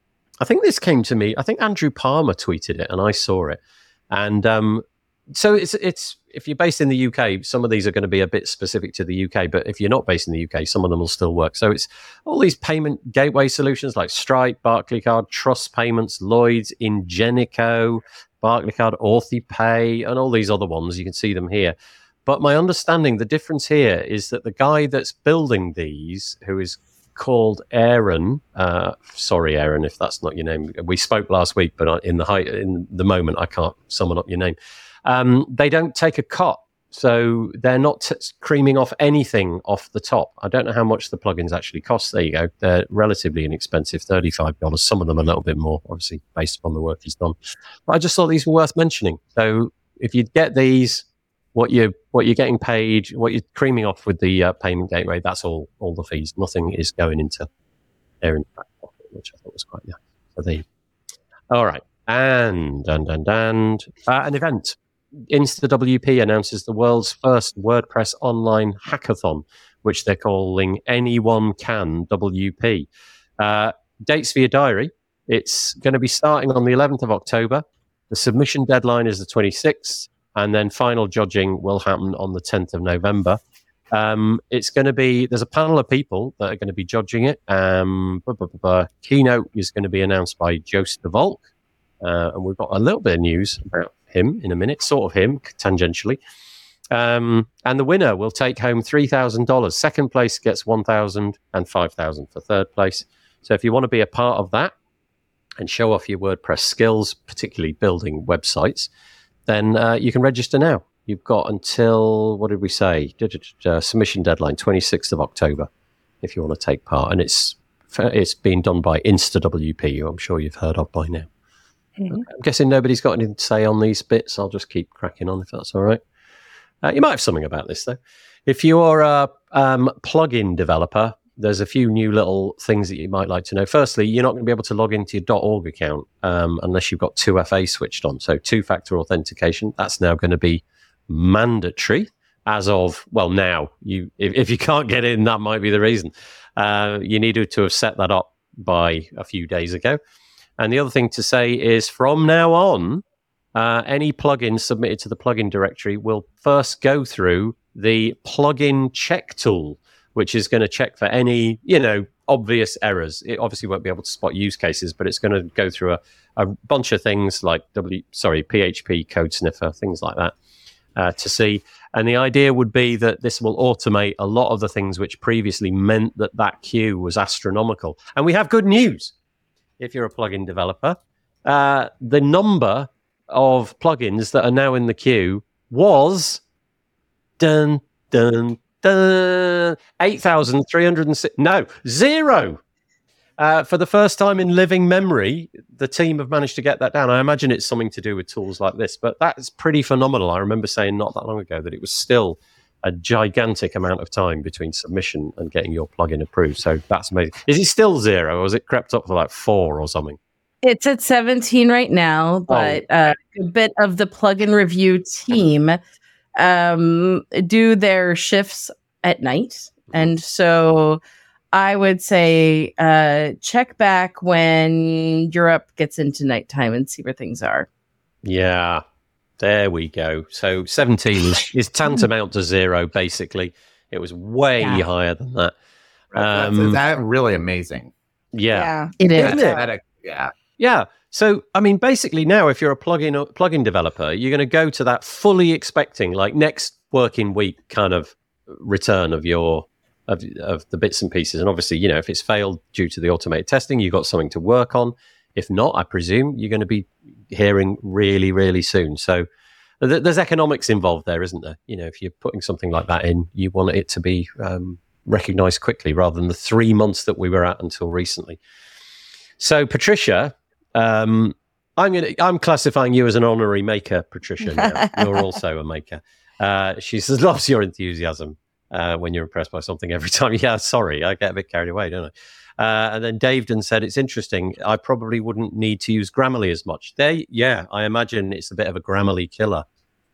[SPEAKER 1] I think this came to me. I think Andrew Palmer tweeted it and I saw it. And um, so it's it's if you're based in the U K, some of these are going to be a bit specific to the U K. But if you're not based in the U K, some of them will still work. So it's all these payment gateway solutions like Stripe, Barclaycard, Trust Payments, Lloyds, Ingenico, Barclaycard, AuthiePay, and all these other ones. You can see them here. But my understanding, the difference here is that the guy that's building these, who is called Aaron, uh, sorry, Aaron, if that's not your name. We spoke last week, but in the height, in the moment, I can't summon up your name. Um, they don't take a cut, so they're not t- creaming off anything off the top. I don't know how much the plugins actually cost. There you go. They're relatively inexpensive, thirty-five dollars. Some of them a little bit more, obviously, based upon the work he's done. But I just thought these were worth mentioning. So if you get these, what you what you're getting paid, what you're creaming off with the uh, payment gateway, that's all all the fees. Nothing is going into Aaron's back pocket, which I thought was quite nice. So there. All right, and and and and uh, an event. InstaWP announces the world's first WordPress online hackathon, which they're calling Anyone Can W P. Uh, dates for your diary. It's going to be starting on the eleventh of October. The submission deadline is the twenty-sixth, and then final judging will happen on the tenth of November. Um, it's going to be, there's a panel of people that are going to be judging it. Um, blah, blah, blah, blah. Keynote is going to be announced by Joost de Valk. Uh, and we've got a little bit of news about him in a minute, sort of him, tangentially. Um, and the winner will take home three thousand dollars. Second place gets one thousand dollars and five thousand dollars for third place. So if you want to be a part of that and show off your WordPress skills, particularly building websites, then uh, you can register now. You've got until, what did we say? Uh, submission deadline, twenty-sixth of October, if you want to take part. And it's it's being done by InstaWP, who I'm sure you've heard of by now. Mm-hmm. I'm guessing nobody's got anything to say on these bits. I'll just keep cracking on if that's all right. Uh, you might have something about this, though. If you're a um, plugin developer, there's a few new little things that you might like to know. Firstly, you're not going to be able to log into your .org account um, unless you've got two F A switched on. So two-factor authentication, that's now going to be mandatory as of, well, now. You, if, if you can't get in, that might be the reason. Uh, you needed to have set that up by a few days ago. And the other thing to say is from now on, uh, any plugin submitted to the plugin directory will first go through the plugin check tool, which is going to check for any, you know, obvious errors. It obviously won't be able to spot use cases, but it's going to go through a, a bunch of things like W, sorry, P H P code sniffer, things like that. uh, to see. And the idea would be that this will automate a lot of the things which previously meant that that queue was astronomical. And we have good news. If you're a plugin developer, uh, the number of plugins that are now in the queue was dun, dun, dun, eight thousand three hundred six. No, zero. Uh, for the first time in living memory, the team have managed to get that down. I imagine it's something to do with tools like this, but that's pretty phenomenal. I remember saying not that long ago that it was still a gigantic amount of time between submission and getting your plugin approved. So that's amazing. Is it still zero, or has it crept up to like four or something?
[SPEAKER 3] It's at seventeen right now, but oh. uh, a bit of the plugin review team um, do their shifts at night. And so I would say uh, check back when Europe gets into nighttime and see where things are.
[SPEAKER 1] Yeah, there we go. So seventeen is, is tantamount to zero, basically. It was way yeah. higher than that.
[SPEAKER 4] Um, That's, that really amazing.
[SPEAKER 1] Yeah,
[SPEAKER 5] yeah.
[SPEAKER 3] it is.
[SPEAKER 4] Yeah. yeah.
[SPEAKER 1] Yeah. So, I mean, basically now, if you're a plugin plugin developer, you're going to go to that fully expecting, like, next working week kind of return of your Of, of the bits and pieces. And obviously, you know, if it's failed due to the automated testing, you've got something to work on. If not, I presume you're going to be hearing really, really soon. So th- there's economics involved there, isn't there? You know, if you're putting something like that in, you want it to be um, recognized quickly rather than the three months that we were at until recently. So, Patricia, um, I'm going to, I'm classifying you as an honorary maker, Patricia. Now. You're also a maker. Uh, she says, loves your enthusiasm. Uh, when you're impressed by something every time. Yeah, sorry, I get a bit carried away, don't I? Uh, and then Davedon said, it's interesting. I probably wouldn't need to use Grammarly as much. They, yeah, I imagine it's a bit of a Grammarly killer.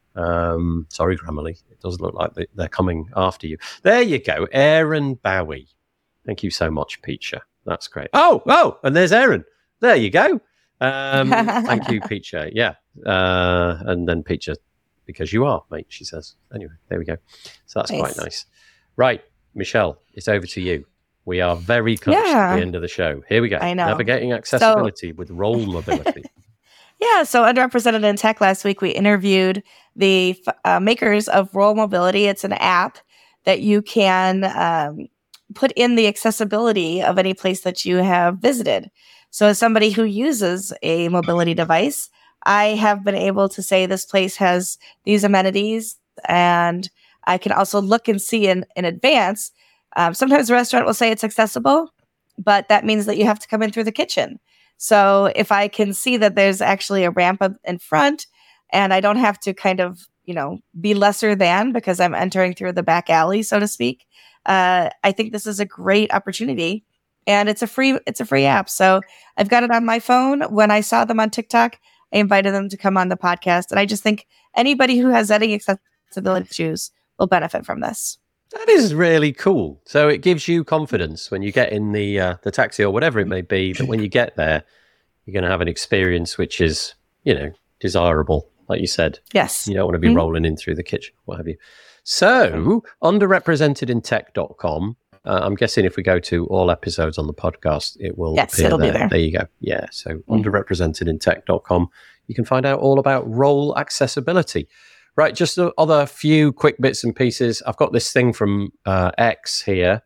[SPEAKER 1] Um, sorry, Grammarly. It does look like they're coming after you. There you go. Aaron Bowie. Thank you so much, Peacher. That's great. Oh, oh, and there's Aaron. There you go. Um, thank you, Peacher. Yeah. Uh, and then Peacher, because you are, mate, she says. Anyway, there we go. So that's nice. Quite nice. Right, Michelle, it's over to you. We are very close yeah. to the end of the show. Here we go.
[SPEAKER 5] I know.
[SPEAKER 1] Navigating accessibility so... with role mobility.
[SPEAKER 5] Yeah, so Underrepresented in Tech last week, we interviewed the uh, makers of Role Mobility. It's an app that you can um, put in the accessibility of any place that you have visited. So as somebody who uses a mobility device, I have been able to say this place has these amenities, and I can also look and see in, in advance. Um, sometimes a restaurant will say it's accessible, but that means that you have to come in through the kitchen. So if I can see that there's actually a ramp up in front and I don't have to kind of, you know, be lesser than because I'm entering through the back alley, so to speak, uh, I think this is a great opportunity. And it's a free, it's a free app. So I've got it on my phone. When I saw them on TikTok, I invited them to come on the podcast. And I just think anybody who has any accessibility issues will benefit from this.
[SPEAKER 1] That is really cool. So it gives you confidence when you get in the uh, the taxi or whatever it may be, that when you get there, you're going to have an experience which is, you know, desirable, like you said.
[SPEAKER 5] Yes.
[SPEAKER 1] You don't want to be mm-hmm. rolling in through the kitchen, what have you. So, underrepresented in tech dot com. Uh, I'm guessing if we go to all episodes on the podcast, it will
[SPEAKER 5] yes,
[SPEAKER 1] appear
[SPEAKER 5] it'll
[SPEAKER 1] there.
[SPEAKER 5] Be there.
[SPEAKER 1] There you go. Yeah. So, mm-hmm. underrepresented in tech dot com. You can find out all about role accessibility. Right, just the other few quick bits and pieces. I've got this thing from uh, X here.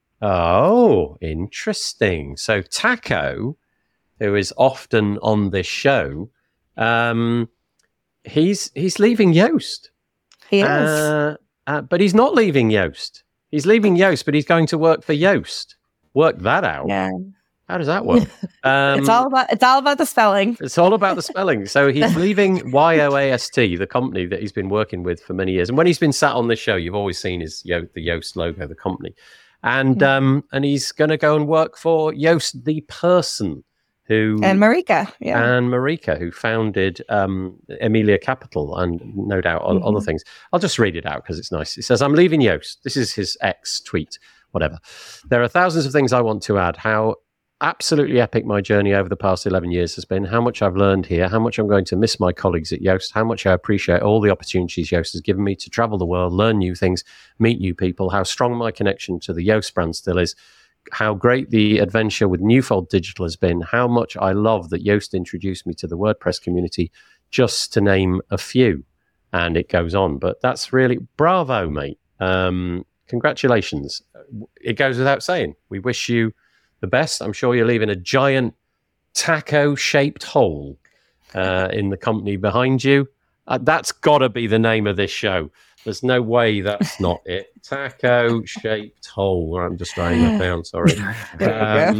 [SPEAKER 1] Oh, interesting. So Taco, who is often on this show, um, he's he's leaving Yoast.
[SPEAKER 5] He is.
[SPEAKER 1] Uh, uh, but he's not leaving Yoast. He's leaving Yoast, but he's going to work for Yoast. Work that out.
[SPEAKER 5] Yeah.
[SPEAKER 1] How does that work? Um,
[SPEAKER 5] it's all about it's all about the spelling.
[SPEAKER 1] It's all about the spelling. So he's leaving Y O A S T, the company that he's been working with for many years. And when he's been sat on this show, you've always seen his Yo- the Yoast logo, the company. And mm-hmm. um, and he's going to go and work for Yoast, the person who
[SPEAKER 5] and Marika, yeah,
[SPEAKER 1] and Marika, who founded um, Amelia Capital and no doubt mm-hmm. other things. I'll just read it out because it's nice. It says, "I'm leaving Yoast." This is his ex tweet, whatever. "There are thousands of things I want to add. How absolutely epic my journey over the past eleven years has been, how much I've learned here, how much I'm going to miss my colleagues at Yoast, how much I appreciate all the opportunities Yoast has given me to travel the world, learn new things, meet new people, how strong my connection to the Yoast brand still is, how great the adventure with Newfold Digital has been, how much I love that Yoast introduced me to the WordPress community, just to name a few." and it goes on. But that's really bravo, mate. Um, congratulations. It goes without saying. We wish you the best. I'm sure you're leaving a giant taco-shaped hole uh, in the company behind you. Uh, that's got to be the name of this show. There's no way that's not it. Taco-shaped hole. I'm just writing that down, sorry. Um,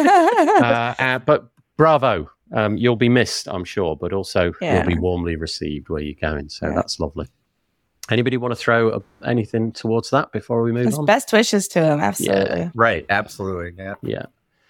[SPEAKER 1] uh, uh, but bravo. Um, you'll be missed, I'm sure, but also
[SPEAKER 5] Yeah.
[SPEAKER 1] you'll be warmly received where you're going. So
[SPEAKER 5] Yeah.
[SPEAKER 1] that's lovely. Anybody want to throw uh, anything towards that before we move
[SPEAKER 5] His
[SPEAKER 1] on?
[SPEAKER 5] best wishes to him. Absolutely.
[SPEAKER 1] Yeah.
[SPEAKER 4] Right. Absolutely. Yeah.
[SPEAKER 1] Yeah.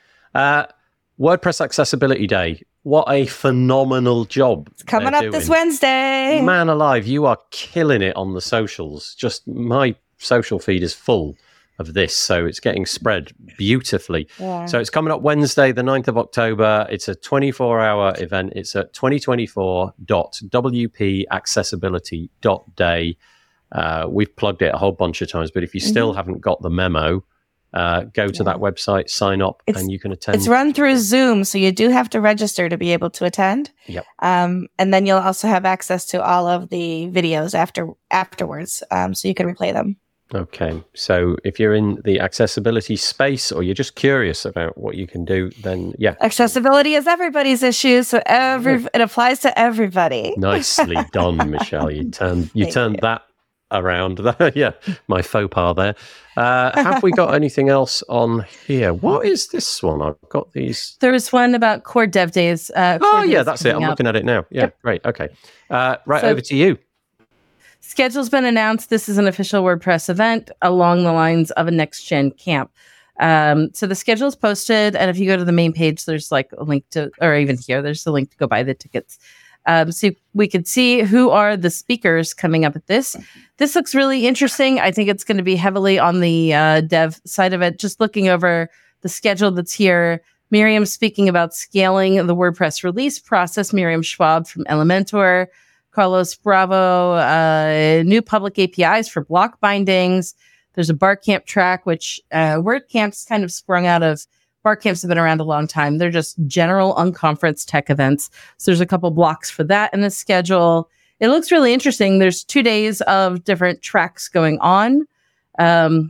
[SPEAKER 1] Uh, WordPress Accessibility Day. What a phenomenal job.
[SPEAKER 5] It's coming
[SPEAKER 1] they're
[SPEAKER 5] up this
[SPEAKER 1] doing.
[SPEAKER 5] Wednesday.
[SPEAKER 1] Man alive, you are killing it on the socials. Just my social feed is full of this, so it's getting spread beautifully.
[SPEAKER 5] Yeah.
[SPEAKER 1] So it's coming up Wednesday, the ninth of October. It's a twenty-four hour event. It's at twenty twenty-four dot w p accessibility dot day. Uh, we've plugged it a whole bunch of times, but if you still
[SPEAKER 5] Mhm.
[SPEAKER 1] haven't got the memo, uh, go to
[SPEAKER 5] Yeah.
[SPEAKER 1] that website, sign up,
[SPEAKER 5] It's-
[SPEAKER 1] and you can attend.
[SPEAKER 5] It's run through Zoom, so you do have to register to be able to attend.
[SPEAKER 1] Yep.
[SPEAKER 5] Um, and then you'll also have access to all of the videos after afterwards, um, so you can replay them.
[SPEAKER 1] Okay, so if you're in the accessibility space or you're just curious about what you can do, then yeah,
[SPEAKER 5] Accessibility is everybody's issue, so every it applies to everybody.
[SPEAKER 1] nicely done, Michelle. You turned you
[SPEAKER 5] Thank
[SPEAKER 1] turned
[SPEAKER 5] you.
[SPEAKER 1] that around. Yeah, my faux pas there. Uh, have we got anything else on here? What is this one? I've got these.
[SPEAKER 3] There was one about Core Dev Days. Uh,
[SPEAKER 1] Oh
[SPEAKER 3] Core
[SPEAKER 1] yeah,
[SPEAKER 3] Days
[SPEAKER 1] that's it. I'm
[SPEAKER 3] coming up.
[SPEAKER 1] looking at it now. Yeah,
[SPEAKER 3] Yep.
[SPEAKER 1] great. Okay, uh, right
[SPEAKER 3] So-
[SPEAKER 1] over to you.
[SPEAKER 3] Schedule's been announced. This is an official WordPress event along the lines of a next gen camp. Um, so the schedule is posted, and if you go to the main page, there's like a link to, or even here, there's a link to go buy the tickets. Um, so we could see who are the speakers coming up at this. This looks really interesting. I think it's going to be heavily on the uh, dev side of it. Just looking over the schedule that's here, Miriam speaking about scaling the WordPress release process. Miriam Schwab from Elementor. Carlos Bravo, uh, new public A P Is for block bindings. There's a Barcamp track, which uh, WordCamp's kind of sprung out of. Barcamps have been around a long time. They're just general unconference tech events. So there's a couple blocks for that in the schedule. It looks really interesting. There's two days of different tracks going on. Um,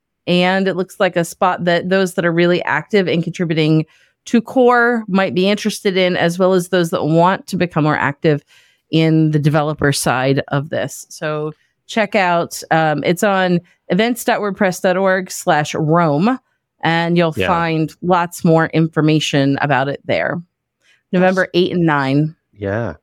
[SPEAKER 3] and it looks like a spot that those that are really active in contributing to core might be interested in, as well as those that want to become more active in the developer side of this. So check out, um, it's on events.wordpress.org slash Rome, and you'll
[SPEAKER 1] Yeah.
[SPEAKER 3] find lots more information about it there. November eighth and nine.
[SPEAKER 1] Yeah.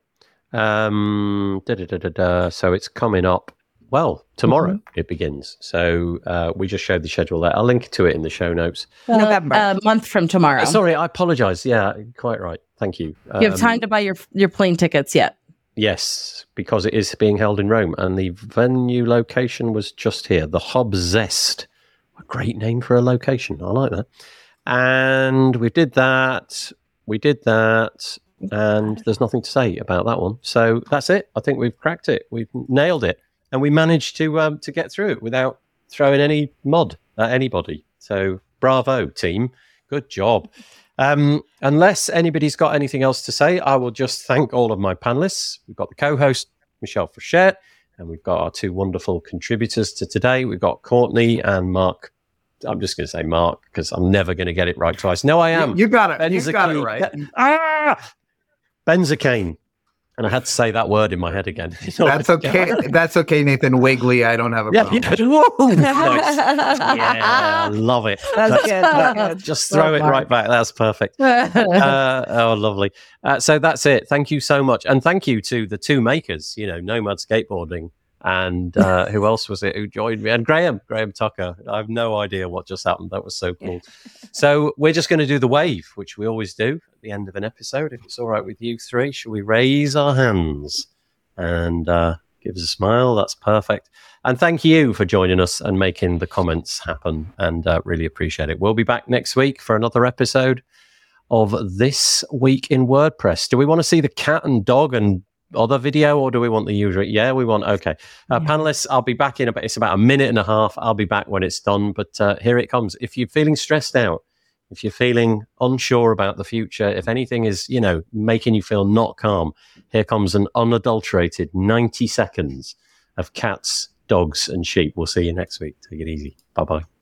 [SPEAKER 1] Um, da, da, da, da, da. So it's coming up. Well, tomorrow
[SPEAKER 3] Mm-hmm.
[SPEAKER 1] it begins. So uh, we just showed the schedule there. I'll link to it in the show notes.
[SPEAKER 5] November.
[SPEAKER 3] A month from tomorrow.
[SPEAKER 1] Uh, sorry, I apologize. Yeah, quite right. Thank you.
[SPEAKER 3] you have
[SPEAKER 1] Um,
[SPEAKER 3] time to buy your your plane tickets yet.
[SPEAKER 1] Yes, because it is being held in Rome, and the venue location was just here, the Hob Zest. A great name for a location. I like that. And we did that. We did that. And there's nothing to say about that one. So that's it. I think we've cracked it. We've nailed it. And we managed to um, to get through it without throwing any mud at anybody. So bravo, team. Good job. Um, unless anybody's got anything else to say, I will just thank all of my panelists. We've got the co-host, Michelle Frechette, and we've got our two wonderful contributors to today. We've got Courtney and Mark. I'm just going to say Mark because I'm never going to get it right twice. No, I am.
[SPEAKER 4] You, you got it. You
[SPEAKER 1] Benzacane.
[SPEAKER 4] got it right.
[SPEAKER 1] Ah! Benzacane. And I had to say that word in my head again.
[SPEAKER 4] That's okay. That's okay, Nathan Wiggly. I don't have a
[SPEAKER 1] Yeah,
[SPEAKER 4] problem.
[SPEAKER 1] yeah. Whoa, nice. Yeah, I love it.
[SPEAKER 5] That's good. That's good.
[SPEAKER 1] Just throw it right back. That's perfect. Uh, oh, lovely. Uh, so that's it. Thank you so much. And thank you to the two makers, you know, Nomad Skateboarding and uh, who else was it who joined me? And Graham, Graham Tucker. I have no idea what just happened. That was so cool. So we're just going to do the wave, which we always do at the end of an episode. If it's all right with you three, shall we raise our hands and uh, give us a smile? That's perfect. And thank you for joining us and making the comments happen, and uh, really appreciate it. We'll be back next week for another episode of This Week in WordPress. Do we want to see the cat and dog and other video, or do we want the usual? Yeah, we want. Okay. Uh,
[SPEAKER 3] Yeah.
[SPEAKER 1] Panelists, I'll be back in about, it's about a minute and a half. I'll be back when it's done, but uh, here it comes. If you're feeling stressed out, If you're feeling unsure about the future, if anything is, you know, making you feel not calm, here comes an unadulterated ninety seconds of cats, dogs, and sheep. We'll see you next week. Take it easy. Bye-bye.